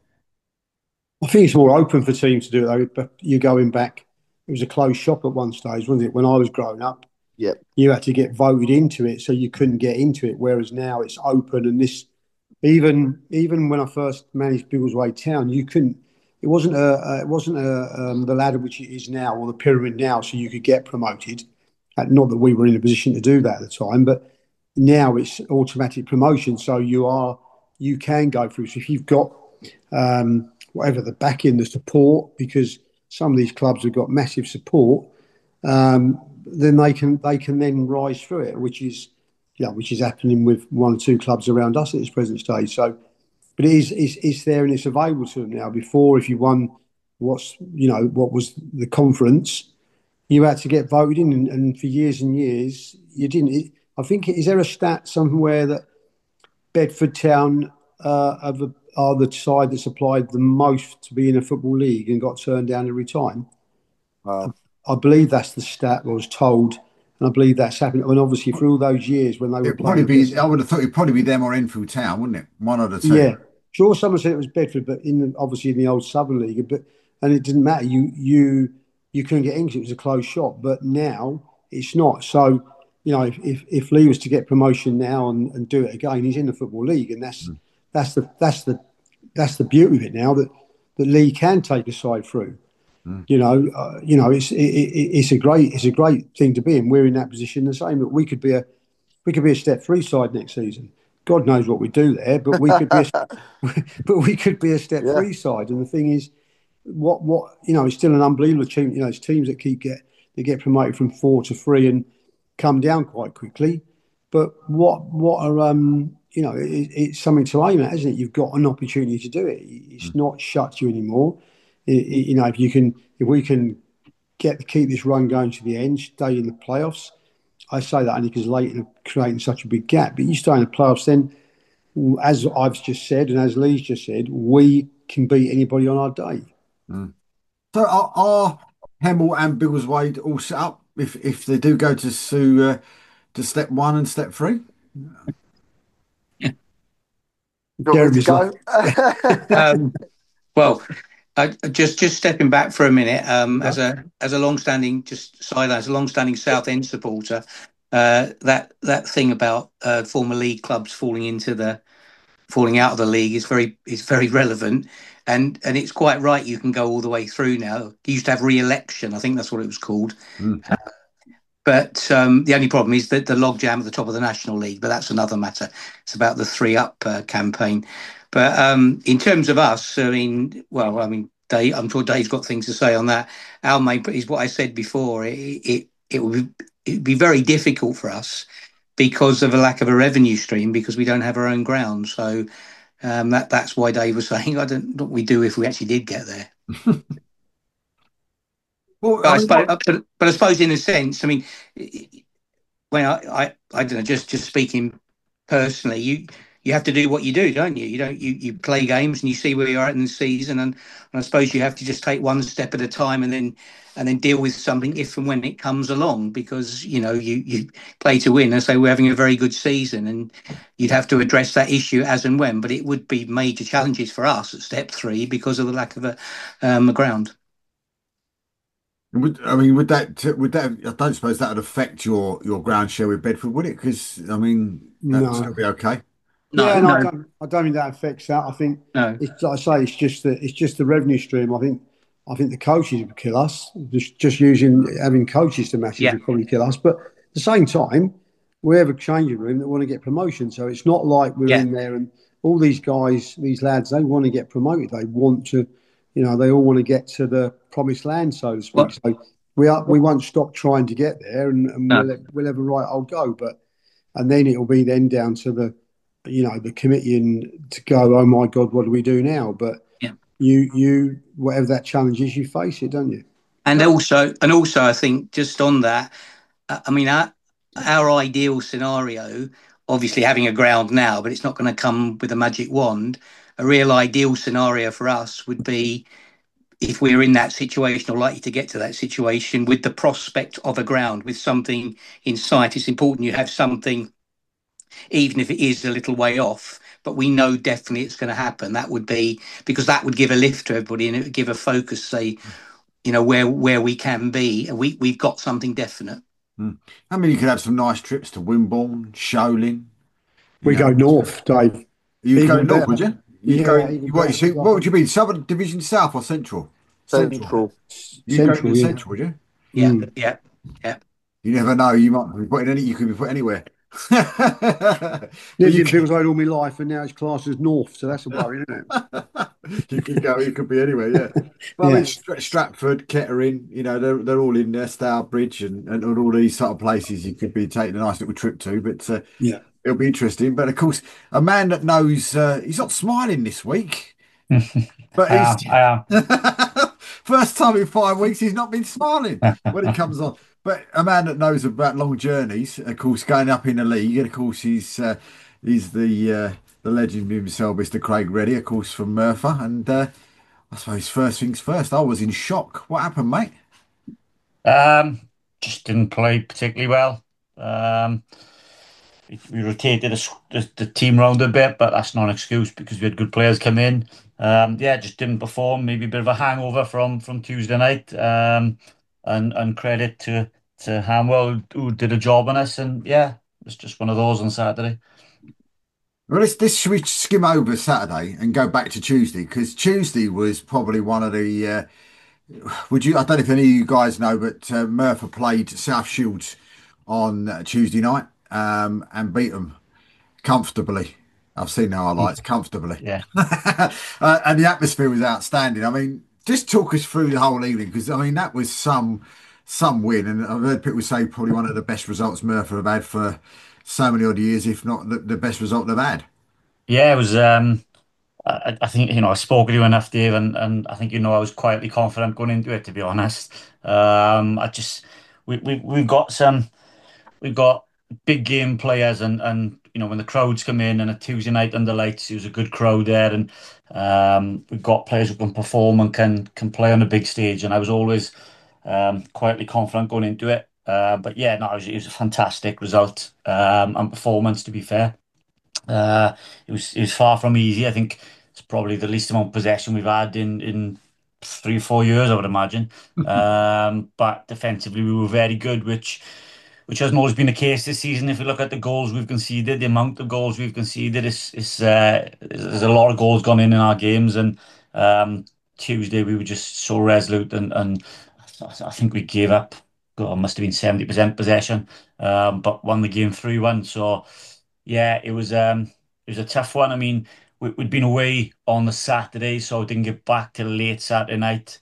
I think it's more open for teams to do it though. But you're going back, it was a closed shop at one stage, wasn't it? When I was growing up, Yep. you had to get voted into it, so you couldn't get into it. Whereas now it's open, and this even even when I first managed Biggleswade Town, you couldn't. It wasn't a, a it wasn't a um, the ladder which it is now, or the pyramid now, so you could get promoted. Uh, Not that we were in a position to do that at the time, but now it's automatic promotion, so you are you can go through. So if you've got um, whatever the backing, the support, because some of these clubs have got massive support, um, then they can they can then rise through it, which is yeah, which is happening with one or two clubs around us at this present stage. So, but it is it's, it's there and it's available to them now. Before, if you won what's you know what was the conference, you had to get voted in, and, and for years and years you didn't. It, I think is there a stat somewhere that Bedford Town uh, are, the, are the side that's applied the most to be in a football league and got turned down every time. Wow. I believe that's the stat I was told, and I believe that's happened. And obviously, for all those years when they were It'd probably playing, be. I would have thought it'd probably be them or Enfield Town, wouldn't it? One of the two. yeah, sure. Someone said it was Bedford, but in the, obviously in the old Southern League, but and it didn't matter. You you you couldn't get in because it was a closed shop. But now it's not. So you know, if if, if Lee was to get promotion now and, and do it again, he's in the football league, and that's Mm. that's the that's the that's the beauty of it now that that Lee can take a side through. Mm. You know, uh, you know, it's it, it, it's a great it's a great thing to be in. We're in that position the same. But we could be a we could be a step three side next season. God knows what we do there, but we could be a, but we could be a step Yeah. three side. And the thing is, what what you know, it's still an unbelievable team. You know, it's teams that keep get they get promoted from four to three and come down quite quickly. But what what are um you know, it, it's something to aim at, isn't it? You've got an opportunity to do it. It's Mm. not shut to you anymore. It, it, you know, if you can, if we can get keep this run going to the end, stay in the playoffs. I say that only because Leighton are creating such a big gap. But you stay in the playoffs, then, as I've just said and as Lee's just said, we can beat anybody on our day. Mm. So are, are Hemel and Biggleswade all set up if if they do go to Sue uh, to step one and step three? Do you want me to Jeremy's go? Um, well, I, just just stepping back for a minute, um, Yeah. as a as a long-standing just sideline, as a long-standing Southend supporter, uh, that that thing about uh, former league clubs falling into the falling out of the league is very is very relevant, and and it's quite right. You can go all the way through now. You used to have re-election, I think that's what it was called. Mm. But um, the only problem is that the logjam at the top of the National League, but that's another matter. It's about the three up uh, campaign. But um, in terms of us, I mean, well, I mean, Dave, I'm sure Dave's got things to say on that. Our main is what I said before. It it, it would be, it'd be very difficult for us because of a lack of a revenue stream because we don't have our own ground. So um, that that's why Dave was saying, I don't know what we do if we actually did get there. Well, But I, I mean, suppose, what- but, but I suppose, in a sense, I mean, when I, I, I don't know, just just speaking personally, you you have to do what you do, don't you? You don't you, you play games and you see where you are in the season, and, and I suppose you have to just take one step at a time and then and then deal with something if and when it comes along, because you know you you play to win and say we're having a very good season, and you'd have to address that issue as and when. But it would be major challenges for us at step three because of the lack of a um, a ground. would I mean would that would that I don't suppose that would affect your your ground share with Bedford, would it? Because I mean that would No. still be okay. No, yeah, no, I no, don't. I don't think that affects that. I think no. it's like I say, it's just the it's just the revenue stream. I think I think the coaches would kill us. Just just using having coaches to matches Yeah. would probably kill us. But at the same time, we have a changing room that want to get promotion. So it's not like we're Yeah. in there and all these guys, these lads, they want to get promoted. They want to, you know, they all want to get to the promised land, so to speak. What? So we are we won't stop trying to get there, and, and No. we'll we'll have a right old go. But and then it'll be then down to the you know the committee and to go, oh my God, what do we do now? But Yeah. you you whatever that challenge is, you face it, don't you? And also, and also, I think just on that, uh, I mean, our, our ideal scenario obviously having a ground now, but it's not going to come with a magic wand. A real ideal scenario for us would be if we're in that situation or likely to get to that situation with the prospect of a ground, with something in sight. It's important you have something, even if it is a little way off, but we know definitely it's going to happen. That would be because that would give a lift to everybody and it would give a focus, say, you know, where where we can be. We we've got something definite. Mm. I mean, you could have some nice trips to Wimborne, Sholing. You We know, go north, Dave. you'd go Even north, better. would you? You'd Yeah, go. even What, you better. see, what would you mean? Southern Division South or Central? Central. You'd go to Central, yeah. Central, would you? Yeah, Mm. yeah, yeah. You never know. You might be put in any. You could be put anywhere. But Lived you in could, Billside all my life, and now it's classed as north, so that's a worry, isn't it? you could go. You could be anywhere. Yeah. But I Yeah. mean, Stra- Stratford, Kettering. You know, they're they're all in there. Stourbridge and, and all these sort of places you could be taking a nice little trip to. But uh, Yeah. it'll be interesting. But of course, a man that knows uh, he's not smiling this week, but I he's am. I am. first time in five weeks he's not been smiling when it comes on. But a man that knows about long journeys, of course, going up in the league, and of course he's uh, he's the uh, the legend himself, Mister Craig Reddy, of course, from Merthyr. And uh, I suppose first things first, I was in shock. What happened, mate? Um, just didn't play particularly well. Um, we, we rotated the, s- the, the team round a bit, but that's not an excuse because we had good players come in. Um, yeah, just didn't perform. Maybe a bit of a hangover from from Tuesday night. Um, and and credit to to Hamwell who did a job on us. And yeah, it was just one of those on Saturday. Well, this, this should we skim over Saturday and go back to Tuesday because Tuesday was probably one of the. Uh, would you? I don't know if any of you guys know, but uh, Merthyr played South Shields on uh, Tuesday night um, and beat them comfortably. I've seen the highlights comfortably, Yeah. uh, and the atmosphere was outstanding. I mean, just talk us through the whole evening because I mean that was some some win, and I've heard people say probably one of the best results Merthyr have had for so many odd years, if not the, the best result they've had. Yeah, it was. Um, I, I think you know I spoke with you enough, Dave, and, and I think you know I was quietly confident going into it. To be honest, um, I just we we we've got some we've got big game players, and and you know when the crowds come in and a Tuesday night under lights, it was a good crowd there, and um, we've got players who can perform and can can play on a big stage, and I was always um, quietly confident going into it. Uh, but yeah, no, it was, it was a fantastic result um, and performance. To be fair. Uh, it was it was far from easy. I think it's probably the least amount of possession we've had in in three or four years, I would imagine. Um, but defensively, we were very good, which which hasn't always been the case this season. If you look at the goals we've conceded, the amount of goals we've conceded, is is uh, there's a lot of goals gone in in our games. And um, Tuesday we were just so resolute, and and I I think we gave up. God, must have been seventy percent possession, um, but won the game three one. So. Yeah, it was um it was a tough one. I mean, we, we'd been away on the Saturday, so I didn't get back till late Saturday night.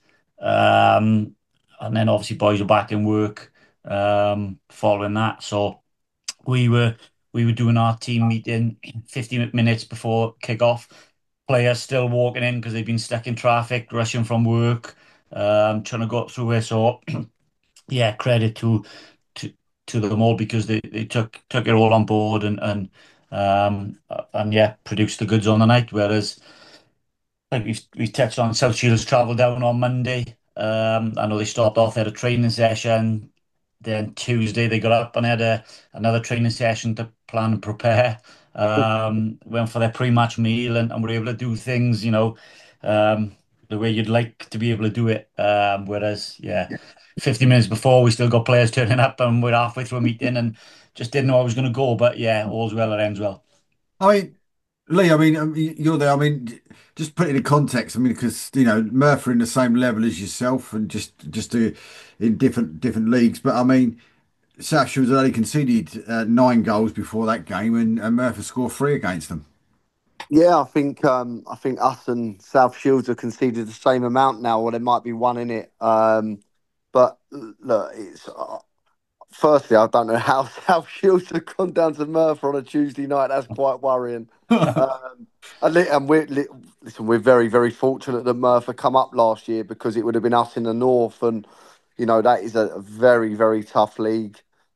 Um, and then obviously boys were back in work um following that. So we were we were doing our team meeting fifteen minutes before kick-off. Players still walking in because they've been stuck in traffic, rushing from work, um, trying to go through it. So yeah, credit to to to them all because they, they took took it all on board and and um and yeah produced the goods on the night. Whereas like we've we touched on South Shields travelled down on Monday. Um, I know they started off at a training session. Then Tuesday they got up and had a another training session to plan and prepare. Um, went for their pre-match meal and, and were able to do things, you know, um, the way you'd like to be able to do it. Um, whereas, yeah, fifty minutes before we still got players turning up and we're halfway through a meeting and just didn't know I was going to go. But yeah, all's well that ends well. I mean, Lee, I mean, um, y- you're there. I mean, just put it in context. I mean, because you know, Merthyr in the same level as yourself, and just just uh, in different different leagues. But I mean, South Shields had only conceded uh, nine goals before that game, and, and Merthyr scored three against them. Yeah, I think um, I think us and South Shields have conceded the same amount now, or there might be one in it. Um, but look, it's uh, firstly, I don't know how South Shields have gone down to Merthyr on a Tuesday night. That's quite worrying. Um, and, li- and we're li- listen, we're very very fortunate that Merthyr come up last year because it would have been us in the north, and you know that is a, a very very tough league.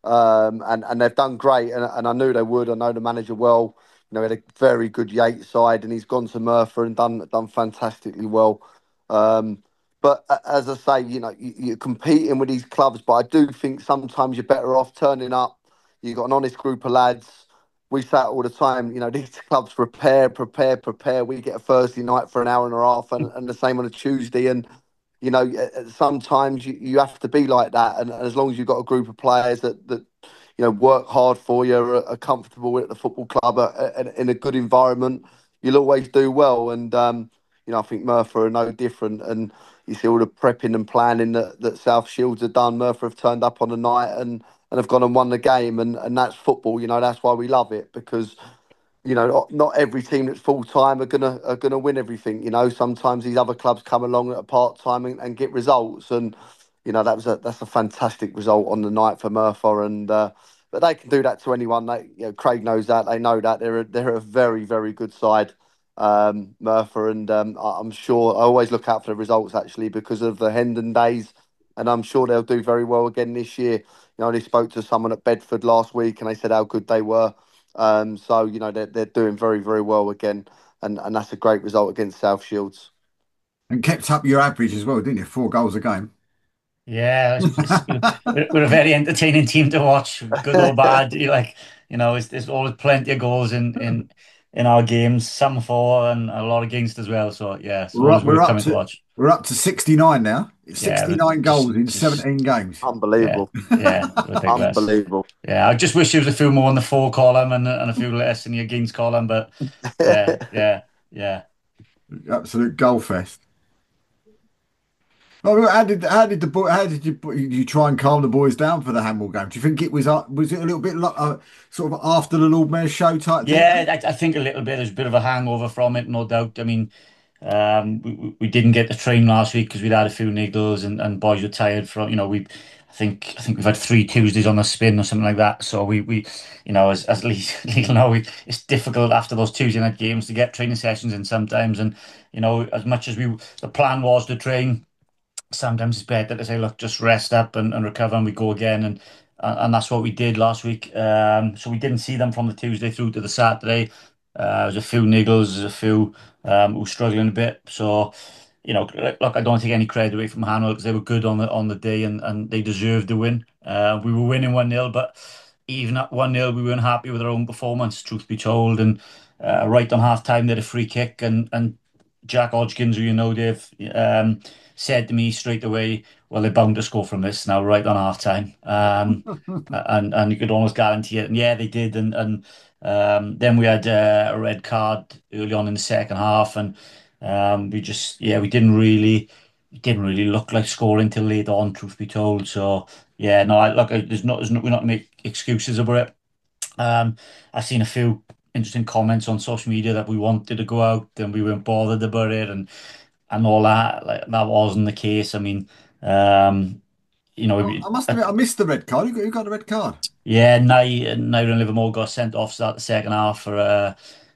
um, and and they've done great, and, and I knew they would. I know the manager well. You know, he had a very good Yates side, and he's gone to Merthyr and done done fantastically well. Um, but as I say, you know, you, you're competing with these clubs, but I do think sometimes you're better off turning up. You've got an honest group of lads. We say it all the time, you know, these clubs prepare, prepare, prepare. We get a Thursday night for an hour and a half, and, and the same on a Tuesday. And, you know, sometimes you, you have to be like that. And, and as long as you've got a group of players that, that you know, work hard for you, are, are comfortable at the football club, are, are in a good environment, you'll always do well. And, um, you know, I think Merthyr are no different. And you see all the prepping and planning that, that South Shields have done. Merthyr have turned up on the night and, and have gone and won the game. And, and that's football, you know, that's why we love it, because you know, not, not every team that's full time are gonna are gonna win everything. You know, sometimes these other clubs come along at a part time and, and get results, and you know that was a that's a fantastic result on the night for Merthyr, and uh, but they can do that to anyone. They, you know, Craig knows that. They know that they're a, they're a very very good side, um, Merthyr, and um, I- I'm sure I always look out for the results actually because of the Hendon days, and I'm sure they'll do very well again this year. You know, I spoke to someone at Bedford last week, and they said how good they were. Um, so you know they're they're doing very very well again, and and that's a great result against South Shields. And kept up your average as well, didn't you? Four goals a game. Yeah, it's, it's, we're, we're a very entertaining team to watch, good or bad. You like, you know, it's, there's always plenty of goals in in in our games, some for and a lot against as well. So yeah, it's We're always up. We're worth up coming to to watch. we're up to sixty-nine now. Yeah, but sixty-nine just goals in just seventeen games. yeah, Unbelievable, yeah, ridiculous. unbelievable. Yeah, I just wish there was a few more in the for column and and a few less in the against column. But yeah, yeah, yeah. Absolute goal fest. Oh, how did how did the boy how did you you try and calm the boys down for the handball game? Do you think it was uh, was it a little bit like uh, sort of after the Lord Mayor's show type thing? Yeah, I, I think a little bit. There's a bit of a hangover from it, no doubt. I mean, um, we, we we didn't get to train last week because we'd had a few niggles and, and boys were tired from, you know, we, I think I think we've had three Tuesdays on the spin or something like that. So we, we you know, as as Lee, Lee will know, we, it's difficult after those Tuesday night games to get training sessions in sometimes. And, you know, as much as we, the plan was to train, sometimes it's better to say, look, just rest up and, and recover and we go again. And and that's what we did last week. Um, so we didn't see them from the Tuesday through to the Saturday. Uh, there's a few niggles, there's a few um, who were struggling a bit. So, you know, look, I don't take any credit away from Hanwell because they were good on the on the day and, and they deserved the win. Uh, we were winning one nil, but even at one nil, we weren't happy with our own performance, truth be told. And uh, right on half time, they had a free kick and, and Jack Hodgkins, who you know, Dave, um, said to me straight away, well, they're bound to score from this now, right on half time. Um, and and you could almost guarantee it. And yeah, they did. And and um, then we had uh, a red card early on in the second half, and um, we just yeah, we didn't really it didn't really look like scoring till late on, truth be told. So yeah, no, I, look, there's not, there's not we're not make excuses about it. Um, I've seen a few interesting comments on social media that we wanted to go out and we weren't bothered about it, and and all that. Like that wasn't the case. I mean, um, you know, Oh, I must uh, admit, I missed the red card. You got, you got the red card. yeah, Nye Nairo and Livermore got sent off start the second half for uh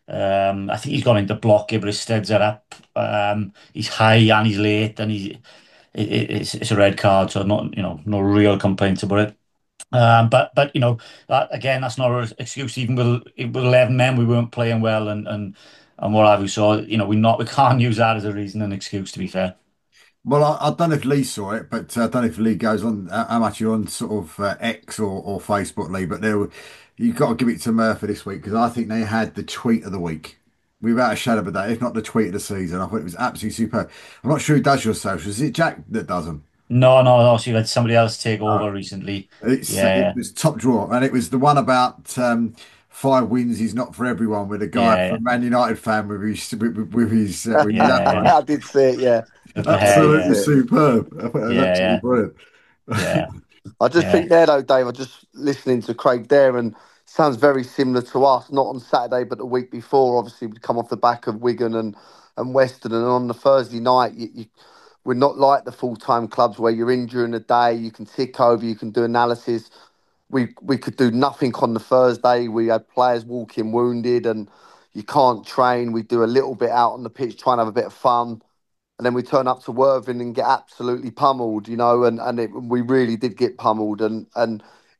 um I think he's gone into block it, but his steads are up. Um, he's high and he's late, and he's it, it, it's it's a red card, so not you know no real complaints about it. Um, but but you know that again, that's not an excuse. Even with with eleven men, we weren't playing well, and and and what have you. So you know we not we can't use that as a reason and excuse. To be fair. Well, I, I don't know if Lee saw it, but uh, I don't know if Lee goes on uh, how much you're on sort of uh, X or, or Facebook, Lee. But there, were- you've got to give it to Murphy this week because I think they had the tweet of the week, without a shadow of a doubt, if not the tweet of the season. I thought it was absolutely superb. I'm not sure who does your socials. Is it Jack that does them? No, no, no. So you had somebody else take Uh, over recently. it's it Yeah, was top drawer, and it was the one about um, five wins is not for everyone with a guy yeah, from Man United fan with his with, with his uh, with his yeah, arrow. yeah. I did see it. Yeah, With the I hair, did Absolutely see yeah, it. superb. I thought it was yeah, absolutely yeah, brilliant. yeah, I just yeah. think there though, Dave. I just listening to Craig there, and sounds very similar to us. Not on Saturday, but the week before. Obviously, we come off the back of Wigan and and Western, and on the Thursday night, you, you, we're not like the full time clubs where you're in during the day. You can tick over, you can do analysis. We we could do nothing on the Thursday. We had players walking wounded, and you can't train. We do a little bit out on the pitch, try and have a bit of fun, and then we turn up to Worthing and get absolutely pummeled, you know, and and it, we really did get pummeled, and and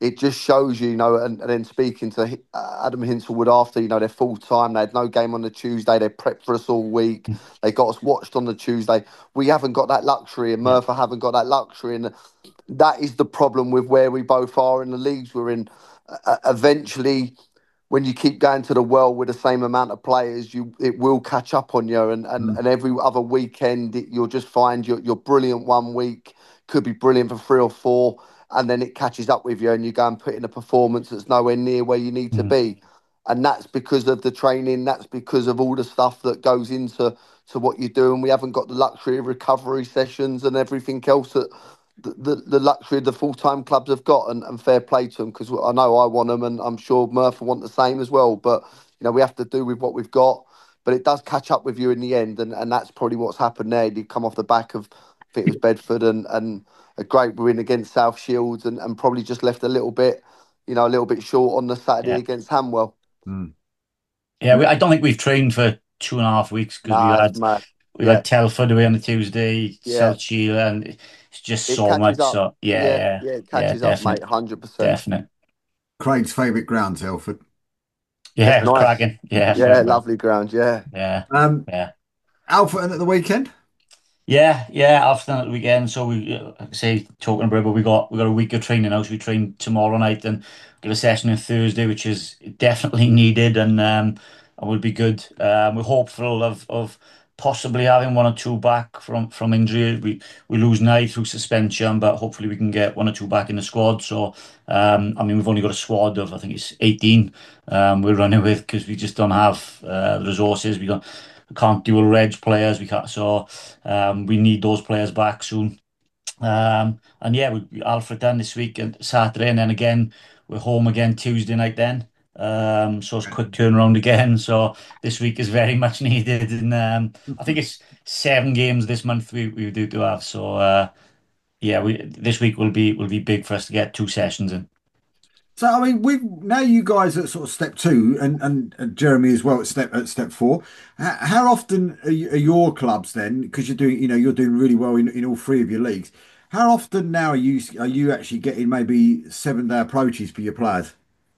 it just shows you, you know, and, and then speaking to uh, Adam Hinshelwood after, you know, they're full time. They had no game on the Tuesday. They prepped for us all week. They got us watched on the Tuesday. We haven't got that luxury, and Yeah. Murphy haven't got that luxury. And that is the problem with where we both are in the leagues we're in. Uh, eventually, when you keep going to the well with the same amount of players, you it will catch up on you. And and, Mm. and every other weekend, it, you'll just find you're, you're brilliant one week, could be brilliant for three or four, and then it catches up with you and you go and put in a performance that's nowhere near where you need to Mm. be. And that's because of the training, that's because of all the stuff that goes into to what you're doing. We haven't got the luxury of recovery sessions and everything else that the, the, the luxury of the full-time clubs have got, and, and fair play to them, because I know I want them and I'm sure Murph will want the same as well. But, you know, we have to do with what we've got. But it does catch up with you in the end, and, and that's probably what's happened there. You come off the back of, I think it was Bedford, and, and a great win against South Shields, and, and probably just left a little bit, you know, a little bit short on the Saturday Yeah. against Hamwell. Mm. Yeah, we, I don't think we've trained for two and a half weeks because we Nah, had it's mad. we Yeah, had Telford away on the Tuesday, yeah. South Shield, and it's just It so catches much. up. So yeah, Yeah, yeah, yeah, it yeah, catches up, mate, definite, one hundred percent. definite. Craig's favourite ground, Telford. Yeah, It's it was nice. cracking. Yeah, Yeah, very good. lovely ground, yeah. Yeah, Um, yeah. Alfreton at the weekend. Yeah, yeah. After that weekend, so we uh, like I say talking about, but we got we got a week of training now. So we train tomorrow night and get a session on Thursday, which is definitely needed, and um, and will be good. Um, we're hopeful of of possibly having one or two back from from injury. We we lose Nye through suspension, but hopefully we can get one or two back in the squad. So um, I mean, we've only got a squad of I think it's eighteen. Um, we're running with because we just don't have uh, the resources. We don't. We can't dual reg players. We can't. So. Um, we need those players back soon. Um, and yeah, we Alfred done this week and Saturday, and then again we're home again Tuesday night. Then, um, so it's quick turnaround again. So this week is very much needed, and um, I think it's seven games this month we, we do to have. So uh, yeah, we this week will be will be big for us to get two sessions in. So I mean, we now you guys at sort of step two, and, and, and Jeremy as well at step at step four. How, how often are, you, are your clubs then? Because you're doing, you know, you're doing really well in, in all three of your leagues. How often now are you are you actually getting maybe seven day approaches for your players,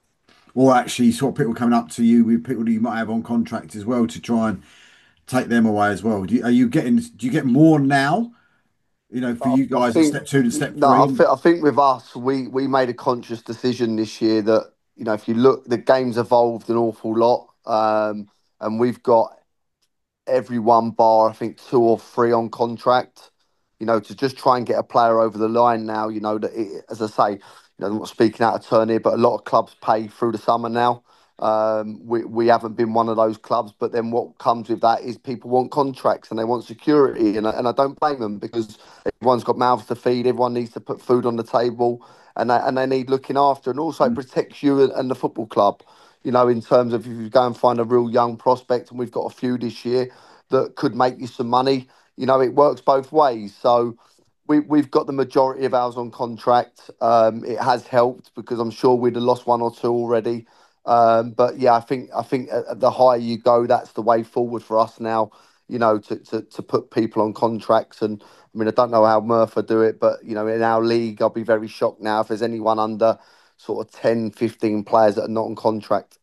or actually sort of people coming up to you with people that you might have on contract as well to try and take them away as well? Do you, are you getting? Do you get more now? You know, for I, you I guys at think step two and step no, I three. think I think with us, we we made a conscious decision this year that, you know, if you look, the game's evolved an awful lot, um, and we've got everyone bar I think two or three on contract. You know, to just try and get a player over the line now. You know that, it, as I say, you know, I'm not speaking out of turn here, but a lot of clubs pay through the summer now. Um, we we haven't been one of those clubs, but then what comes with that is people want contracts and they want security, and I, and I don't blame them, because everyone's got mouths to feed, everyone needs to put food on the table, and they, and they need looking after, and also it protects you and, and the football club. You know, in terms of if you go and find a real young prospect, and we've got a few this year that could make you some money. You know, it works both ways. So we, we've got the majority of ours on contract. Um, it has helped because I'm sure we'd have lost one or two already. Um, but yeah, I think I think uh, the higher you go, that's the way forward for us now. You know, to, to, to put people on contracts. And I mean, I don't know how Murphy do it, but you know, in our league, I'll be very shocked now if there's anyone under sort of ten, fifteen players that are not on contract.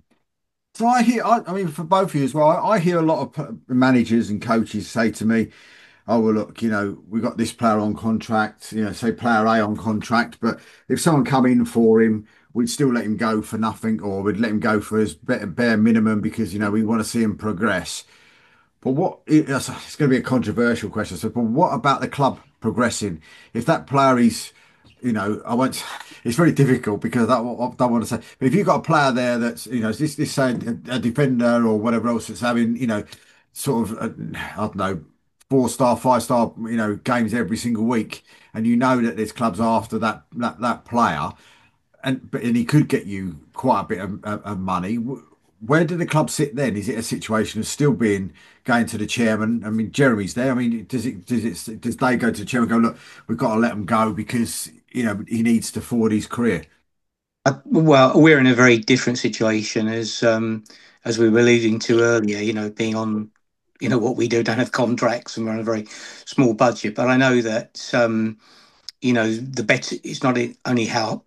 So I hear, I, I mean, for both of you as well, I, I hear a lot of p- managers and coaches say to me, "Oh well, look, you know, we got this player on contract, you know, say player A on contract, but if someone come in for him, we'd still let him go for nothing, or we'd let him go for his bare, bare minimum because you know we want to see him progress." But what it's going to be a controversial question. So, but what about the club progressing? If that player is, you know, I won't. It's very difficult because I don't, I don't want to say. But if you've got a player there that's, you know, this this say a, a defender or whatever else that's having, you know, sort of, uh, I don't know, four star, five star, you know, games every single week, and you know that there's clubs after that that that player, and but and he could get you quite a bit of, of, of money. Where do the club sit then? Is it a situation of still being going to the chairman? I mean, Jeremy's there. I mean, does it does it does they go to the chairman and go, look, we've got to let him go because you know he needs to forward his career? Uh, well, we're in a very different situation as um, as we were alluding to earlier. You know, being on, you know, what we do, don't have contracts, and we're on a very small budget. But I know that um, you know, the better it's not only how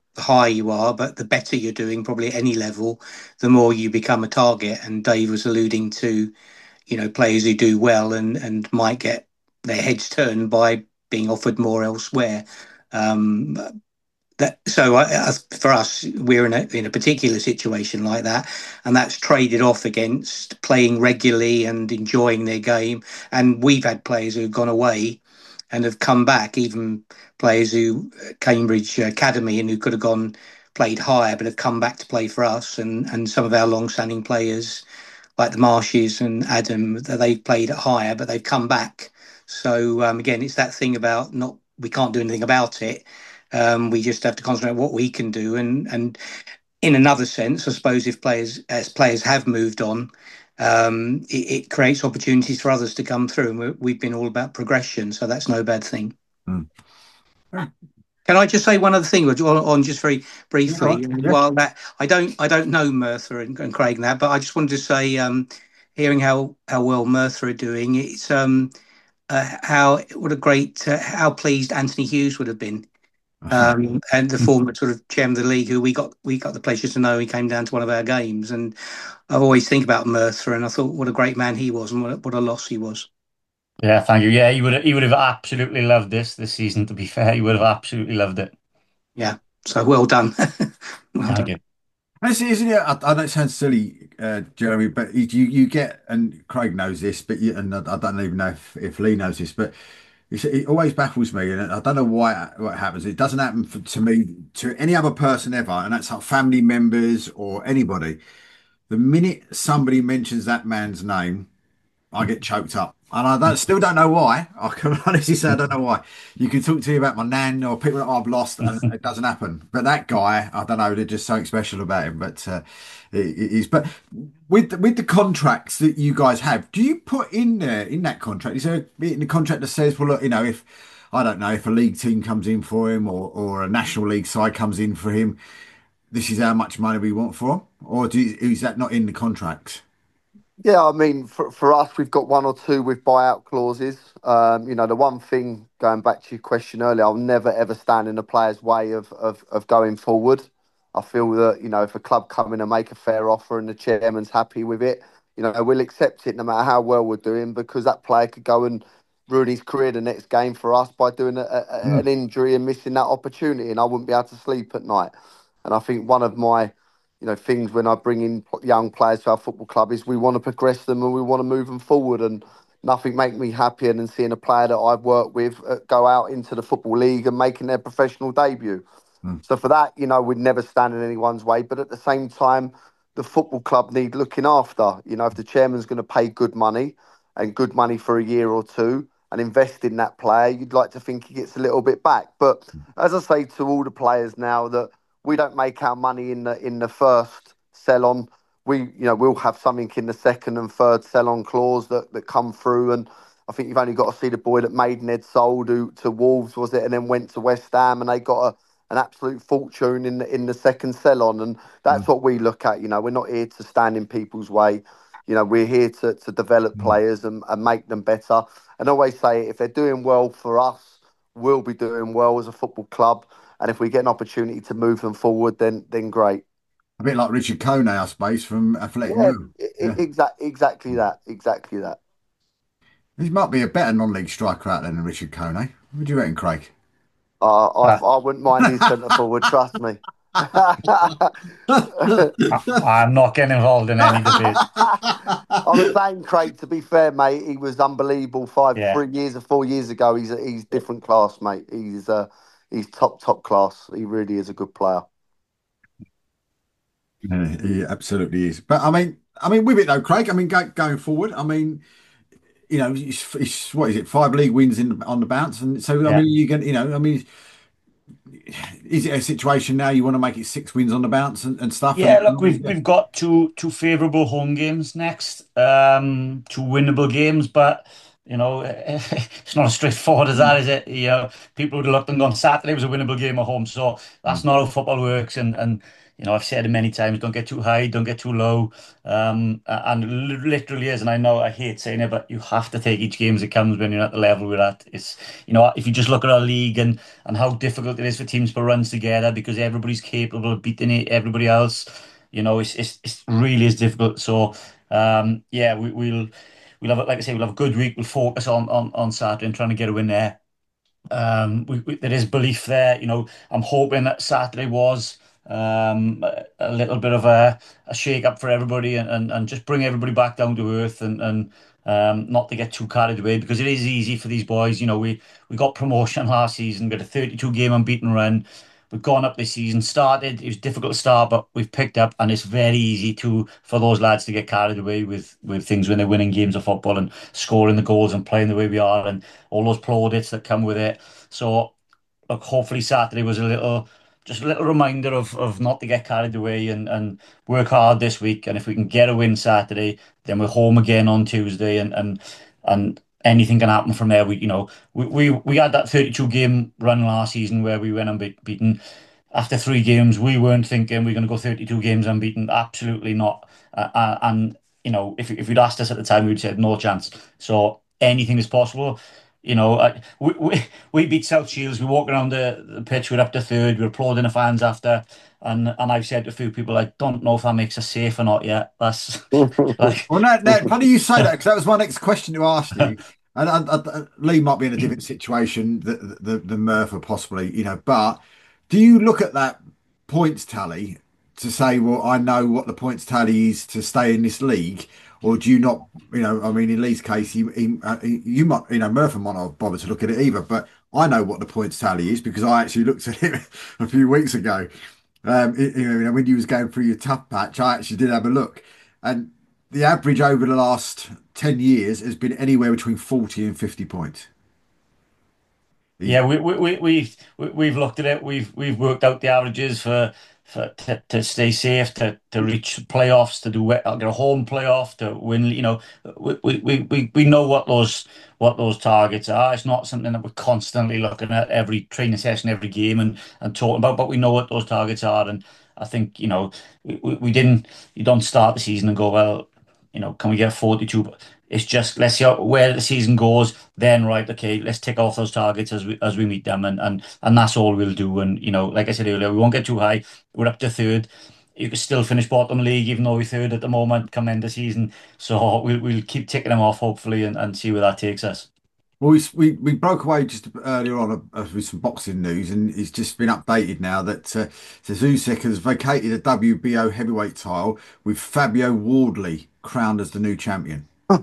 the higher you are, but the better you're doing, probably at any level, the more you become a target. And Dave was alluding to, you know, players who do well and and might get their heads turned by being offered more elsewhere. Um, that so I, for us, we're in a in a particular situation like that, and that's traded off against playing regularly and enjoying their game. And we've had players who've gone away and have come back, even players who Cambridge Academy and who could have gone played higher, but have come back to play for us. And and some of our long-standing players like the Marshes and Adam, they've played at higher, but they've come back. So um, again, it's that thing about not we can't do anything about it. Um, we just have to concentrate on what we can do. And and in another sense, I suppose if players as players have moved on, um, it, it creates opportunities for others to come through. And we have been all about progression, so that's no bad thing. Mm. Can I just say one other thing on, on just very briefly? Yeah, yeah. While that I don't I don't know Merthyr and, and Craig and that, but I just wanted to say, um, hearing how how well Merthyr are doing, it's um, uh, how what a great uh, how pleased Anthony Hughes would have been. Um, and the former sort of chairman of the league, who we got we got the pleasure to know. He came down to one of our games, and I've always think about Merthyr, and I thought what a great man he was, and what a, what a loss he was. Yeah, thank you. Yeah, he would he would have absolutely loved this this season. To be fair, he would have absolutely loved it. Yeah, so well done. well thank done. you. Isn't it? I, I know it sounds silly, uh, Jeremy, but you you get, and Craig knows this, but you, and I, I don't even know if, if Lee knows this, but it always baffles me, and I don't know why what happens. It doesn't happen for, to me, to any other person ever, and that's like family members or anybody. The minute somebody mentions that man's name, I get choked up, and I don't, still don't know why. I can honestly say I don't know why. You can talk to me about my nan or people that I've lost, and it doesn't happen. But that guy, I don't know. There's just something special about him. But uh, it, it is. But with the, with the contracts that you guys have, do you put in there in that contract? Is there a bit in the contract that says, well, look, you know, if I don't know if a league team comes in for him or or a national league side comes in for him, this is how much money we want for him, or do you, is that not in the contracts? Yeah, I mean, for, for us, we've got one or two with buyout clauses. Um, you know, the one thing, going back to your question earlier, I'll never, ever stand in a player's way of, of, of going forward. I feel that, you know, if a club come in and make a fair offer and the chairman's happy with it, you know, we'll accept it no matter how well we're doing, because that player could go and ruin his career the next game for us by doing a, a, mm. an injury and missing that opportunity, and I wouldn't be able to sleep at night. And I think one of my you know, things when I bring in young players to our football club is we want to progress them and we want to move them forward. And nothing makes me happier than seeing a player that I've worked with uh, go out into the Football League and making their professional debut. Mm. So for that, you know, we'd never stand in anyone's way. But at the same time, the football club need looking after. You know, if the chairman's going to pay good money and good money for a year or two and invest in that player, you'd like to think he gets a little bit back. But as I say to all the players now, that we don't make our money in the in the first sell on. We, you know, we'll have something in the second and third sell on clause that, that come through. And I think you've only got to see the boy that Maidenhead sold who, to Wolves, was it, and then went to West Ham, and they got a, an absolute fortune in the, in the second sell on. And that's mm. what we look at. You know, we're not here to stand in people's way. You know, we're here to to develop mm. players and, and make them better. And I always say, if they're doing well for us, we'll be doing well as a football club. And if we get an opportunity to move them forward, then then great. A bit like Richard Kone, I suppose, from Athletic yeah, New. Yeah, exactly, exactly that, exactly that. He might be a better non-league striker out there than Richard Kone. What do you reckon, Craig? Uh, I, I wouldn't mind his centre forward, trust me. I, I'm not getting involved in any debate. I was saying, Craig, to be fair, mate, he was unbelievable five, yeah. three years or four years ago. He's a, he's different class, mate. He's uh, he's top, top class. He really is a good player. Yeah, he absolutely is. But I mean, I mean, with it though, Craig. I mean, go, going forward, I mean, you know, it's, it's, what is it? Five league wins in on the bounce, and so yeah. I mean, you can, you know, I mean, is it a situation now you want to make it six wins on the bounce and, and stuff? Yeah, and, look, we've we've got two two favourable home games next, um, two winnable games, but You know, it's not as straightforward as that, is it? You know, people would have looked and gone, Saturday was a winnable game at home. So that's not how football works. And, and you know, I've said it many times, don't get too high, don't get too low. Um, and it literally is, and I know I hate saying it, but you have to take each game as it comes when you're at the level we're at. It's, you know, if you just look at our league and, and how difficult it is for teams to run together because everybody's capable of beating it, everybody else, you know, it's, it's, it's really is difficult. So, um, yeah, we, we'll, we'll have, like I say, we'll have a good week. We'll focus on, on, on Saturday and trying to get a win there. Um, we, we, there is belief there. You know, I'm hoping that Saturday was um, a, a little bit of a, a shake up for everybody and, and, and just bring everybody back down to earth and, and um, not to get too carried away because it is easy for these boys. You know, we, we got promotion last season, got a thirty-two game unbeaten run. We've gone up this season, started, it was difficult to start, but we've picked up and it's very easy to for those lads to get carried away with, with things when they're winning games of football and scoring the goals and playing the way we are and all those plaudits that come with it. So look, hopefully Saturday was a little, just a little reminder of of not to get carried away and and work hard this week. And if we can get a win Saturday, then we're home again on Tuesday, and and and anything can happen from there. We, you know, we we, we had that thirty-two game run last season where we went unbeaten. After three games, we weren't thinking we're going to go thirty-two games unbeaten. Absolutely not. Uh, uh, and you know, if if you'd asked us at the time, we'd said no chance. So anything is possible. You know, I, we, we we beat South Shields. We walk around the, the pitch. We're up to third. We're applauding the fans after. And and I've said to a few people, I don't know if that makes us safe or not yet. That's like, Well, no, no, funny you say that because that was my next question to ask you. And I, I, Lee might be in a different situation than, than, than Murphy, possibly, you know. But do you look at that points tally to say, well, I know what the points tally is to stay in this league, or do you not? You know, I mean, in Lee's case, he, he, uh, he you might, you know, Murphy might not bother to look at it either. But I know what the points tally is because I actually looked at it a few weeks ago. Um, it- you know, when you was going through your tough patch, I actually did have a look, and the average over the last ten years has been anywhere between forty and fifty points. yeah, we we we we've we- we've looked at it. We've we've worked out the averages for for to, to stay safe, to to reach playoffs, to do we- get a home playoff, to win. You know, we we we we we know what those what those targets are. It's not something that we're constantly looking at every training session, every game, and and talking about. But we know what those targets are, and I think you know we, we we didn't. You don't start the season and go, well, you know, can we get forty-two? It's just let's see how, where the season goes. Then right, okay, let's tick off those targets as we as we meet them, and and and that's all we'll do. And you know, like I said earlier, we won't get too high. We're up to third. You could still finish bottom league, even though we're third at the moment. Come end the season, so we'll we'll keep ticking them off hopefully, and, and see where that takes us. Well, we, we we broke away just earlier on uh, with some boxing news, and it's just been updated now that uh, Zuzek has vacated a W B O heavyweight title with Fabio Wardley crowned as the new champion.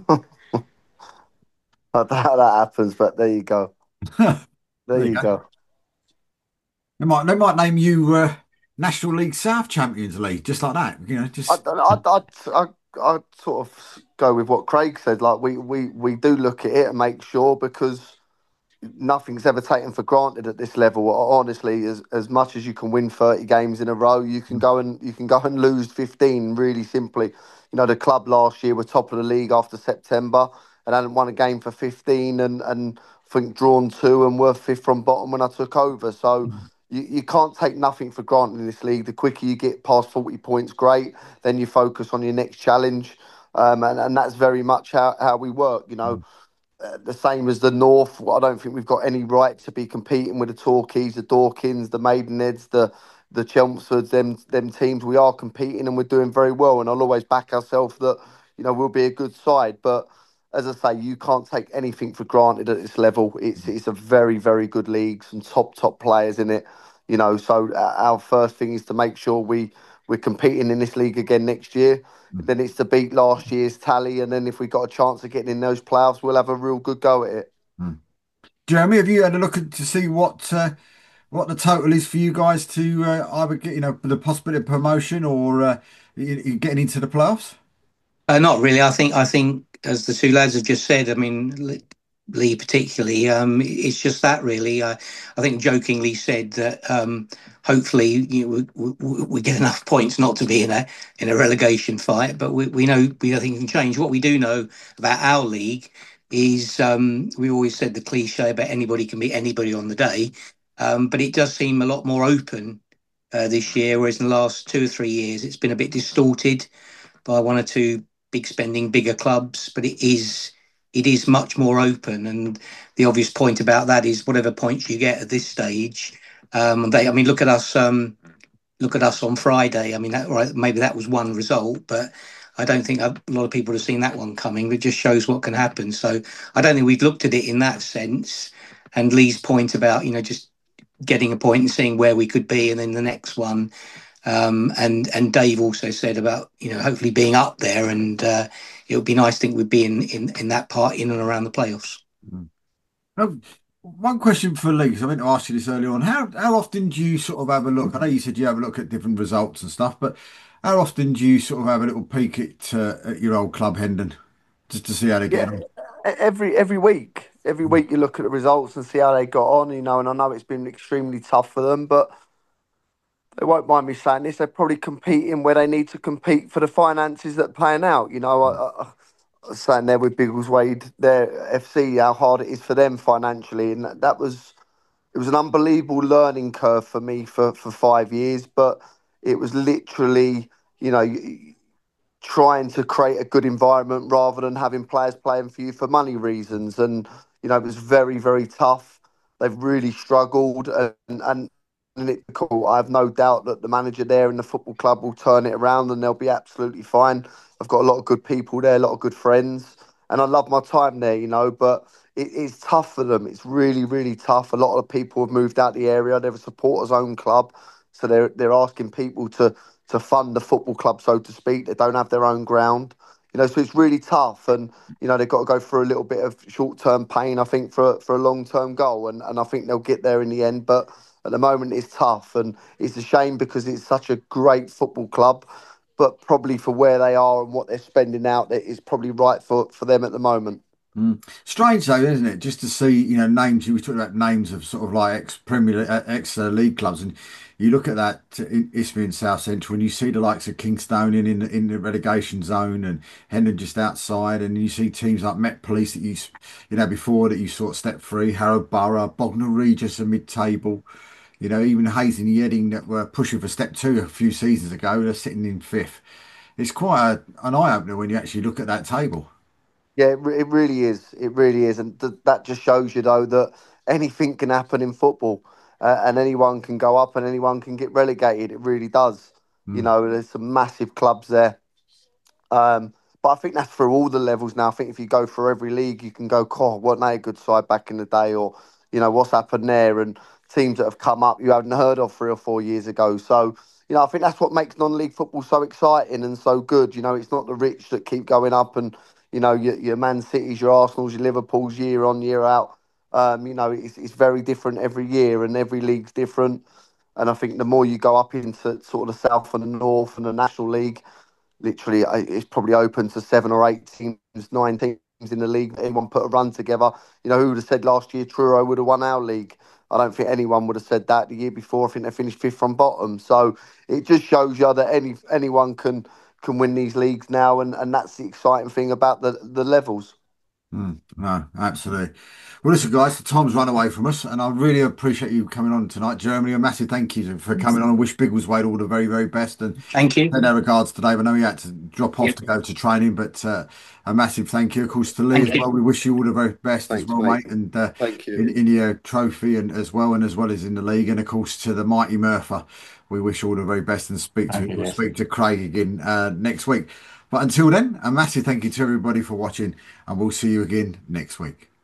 I don't know how that happens, but there you go. There There you you go. go. They might they might name you uh, National League South Champions League just like that. You know, I, just I, I, I, I sort of go with what Craig said. Like we, we, we do look at it and make sure because nothing's ever taken for granted at this level. Honestly, as as much as you can win thirty games in a row, you can go and you can go and lose fifteen. Really simply, you know, the club last year were top of the league after September and hadn't won a game for fifteen, and and I think drawn two and were fifth from bottom when I took over. So. You, you can't take nothing for granted in this league. The quicker you get past forty points, great. Then you focus on your next challenge. Um, and, and that's very much how, how we work. You know, uh, the same as the North. I don't think we've got any right to be competing with the Torquays, the Dorkins, the Maidenheads, the the Chelmsfords, them them teams. We are competing and we're doing very well. And I'll always back ourselves that you know we'll be a good side. But as I say, you can't take anything for granted at this level. It's it's a very very good league, some top top players in it. You know, so uh, our first thing is to make sure we we're competing in this league again next year. Then it's to beat last year's tally, and then if we got a chance of getting in those playoffs, we'll have a real good go at it. Mm. Jeremy, have you had a look at, to see what uh, what the total is for you guys to uh, either get, you know, the possibility of promotion or uh, you, you getting into the playoffs? Uh, not really. I think I think as the two lads have just said. I mean, Lee Lee particularly. Um, it's just that really. I I think jokingly said that um, hopefully you know, we, we, we get enough points not to be in a in a relegation fight. But we, we know we I think can change. What we do know about our league is um, we always said the cliche about anybody can beat anybody on the day, um, but it does seem a lot more open uh, this year, whereas in the last two or three years it's been a bit distorted by one or two big spending bigger clubs. But it is it is much more open, and the obvious point about that is whatever points you get at this stage. Um, they, I mean, look at us. Um, look at us on Friday. I mean, that, right, maybe that was one result, but I don't think a lot of people have seen that one coming. It just shows what can happen. So I don't think we've looked at it in that sense. And Lee's point about, you know, just getting a point and seeing where we could be, and then the next one. Um, and and Dave also said about, you know, hopefully being up there, and uh, it would be nice. I think we'd be in, in in that part in and around the playoffs. Mm. Um, one question for Lee, 'cause I meant to ask you this earlier on. How how often do you sort of have a look? I know you said you have a look at different results and stuff, but how often do you sort of have a little peek at, uh, at your old club, Hendon, just to see how they're Yeah, getting on? e- every every week, every Mm. week you look at the results and see how they got on. You know, and I know it's been extremely tough for them, but they won't mind me saying this. They're probably competing where they need to compete for the finances that are paying out. You know, I, I, I was saying there with Biggleswade, their F C, how hard it is for them financially, and that, that was it was an unbelievable learning curve for me for for five years. But it was literally, you know, trying to create a good environment rather than having players playing for you for money reasons. And you know, it was very, very tough. They've really struggled, and and, and it's cool. I have no doubt that the manager there in the football club will turn it around, and they'll be absolutely fine. I've got a lot of good people there, a lot of good friends, and I love my time there. You know, but it is tough for them. It's really, really tough. A lot of people have moved out the area. They're a supporters' own club, so they're they're asking people to to fund the football club, so to speak. They don't have their own ground, you know, so it's really tough. And you know, they've got to go through a little bit of short term pain, I think, for for a long term goal, and and I think they'll get there in the end. But at the moment, it's tough, and it's a shame because it's such a great football club. But probably for where they are and what they're spending out, that is probably right for for them at the moment. Mm. Strange though, isn't it? Just to see, you know, names. You were talking about names of sort of like ex Premier, uh, ex uh, League clubs, and you look at that uh, in Isthmian South Central, and you see the likes of Kingstone in in, in the relegation zone, and Hendon just outside, and you see teams like Met Police that you, s- you know, before that you sort of step free, Harrow Borough, Bognor Regis, a mid-table. You know, even Hayes and Yeading that were pushing for step two a few seasons ago, they're sitting in fifth. It's quite a, an eye opener when you actually look at that table. Yeah, it, re- it really is. It really is, and th- that just shows you though that anything can happen in football, uh, and anyone can go up and anyone can get relegated. It really does. You Mm. know, there's some massive clubs there. Um, but I think that's for all the levels now. I think if you go for every league, you can go, "God, wasn't they a good side back in the day?" Or, you know, what's happened there, and teams that have come up you hadn't heard of three or four years ago. So, you know, I think that's what makes non-league football so exciting and so good. You know, it's not the rich that keep going up, and you know, your, your Man Cities, your Arsenals, your Liverpools, year on, year out. Um, you know, it's it's very different every year, and every league's different. And I think the more you go up into sort of the south and the north and the National League, literally I- it's probably open to seven or eight teams, nine teams in the league. Anyone put a run together, you know, who would have said last year Truro would have won our league? I don't think anyone would have said that the year before. I think they finished fifth from bottom. So it just shows you that any anyone can can win these leagues now, and, and that's the exciting thing about the the levels. Mm, no, absolutely. Well, listen, guys, the time's run away from us, and I really appreciate you coming on tonight, Jeremy. A massive thank you for coming on. I wish Biggleswade all the very, very best, and Thank you. send our regards to Dave. I know he had to drop Yeah, off to go to training, but uh, a massive thank you, of course, to Lee as thank you. well. We wish you all the very best as Thanks, well, mate. mate, and uh, Thank you. in, in your trophy and as well, and as well as in the league, and of course to the mighty Murphy. We wish you all the very best, and speak to Thank you, we'll guys. speak to Craig again uh, next week. But until then, a massive thank you to everybody for watching, and we'll see you again next week.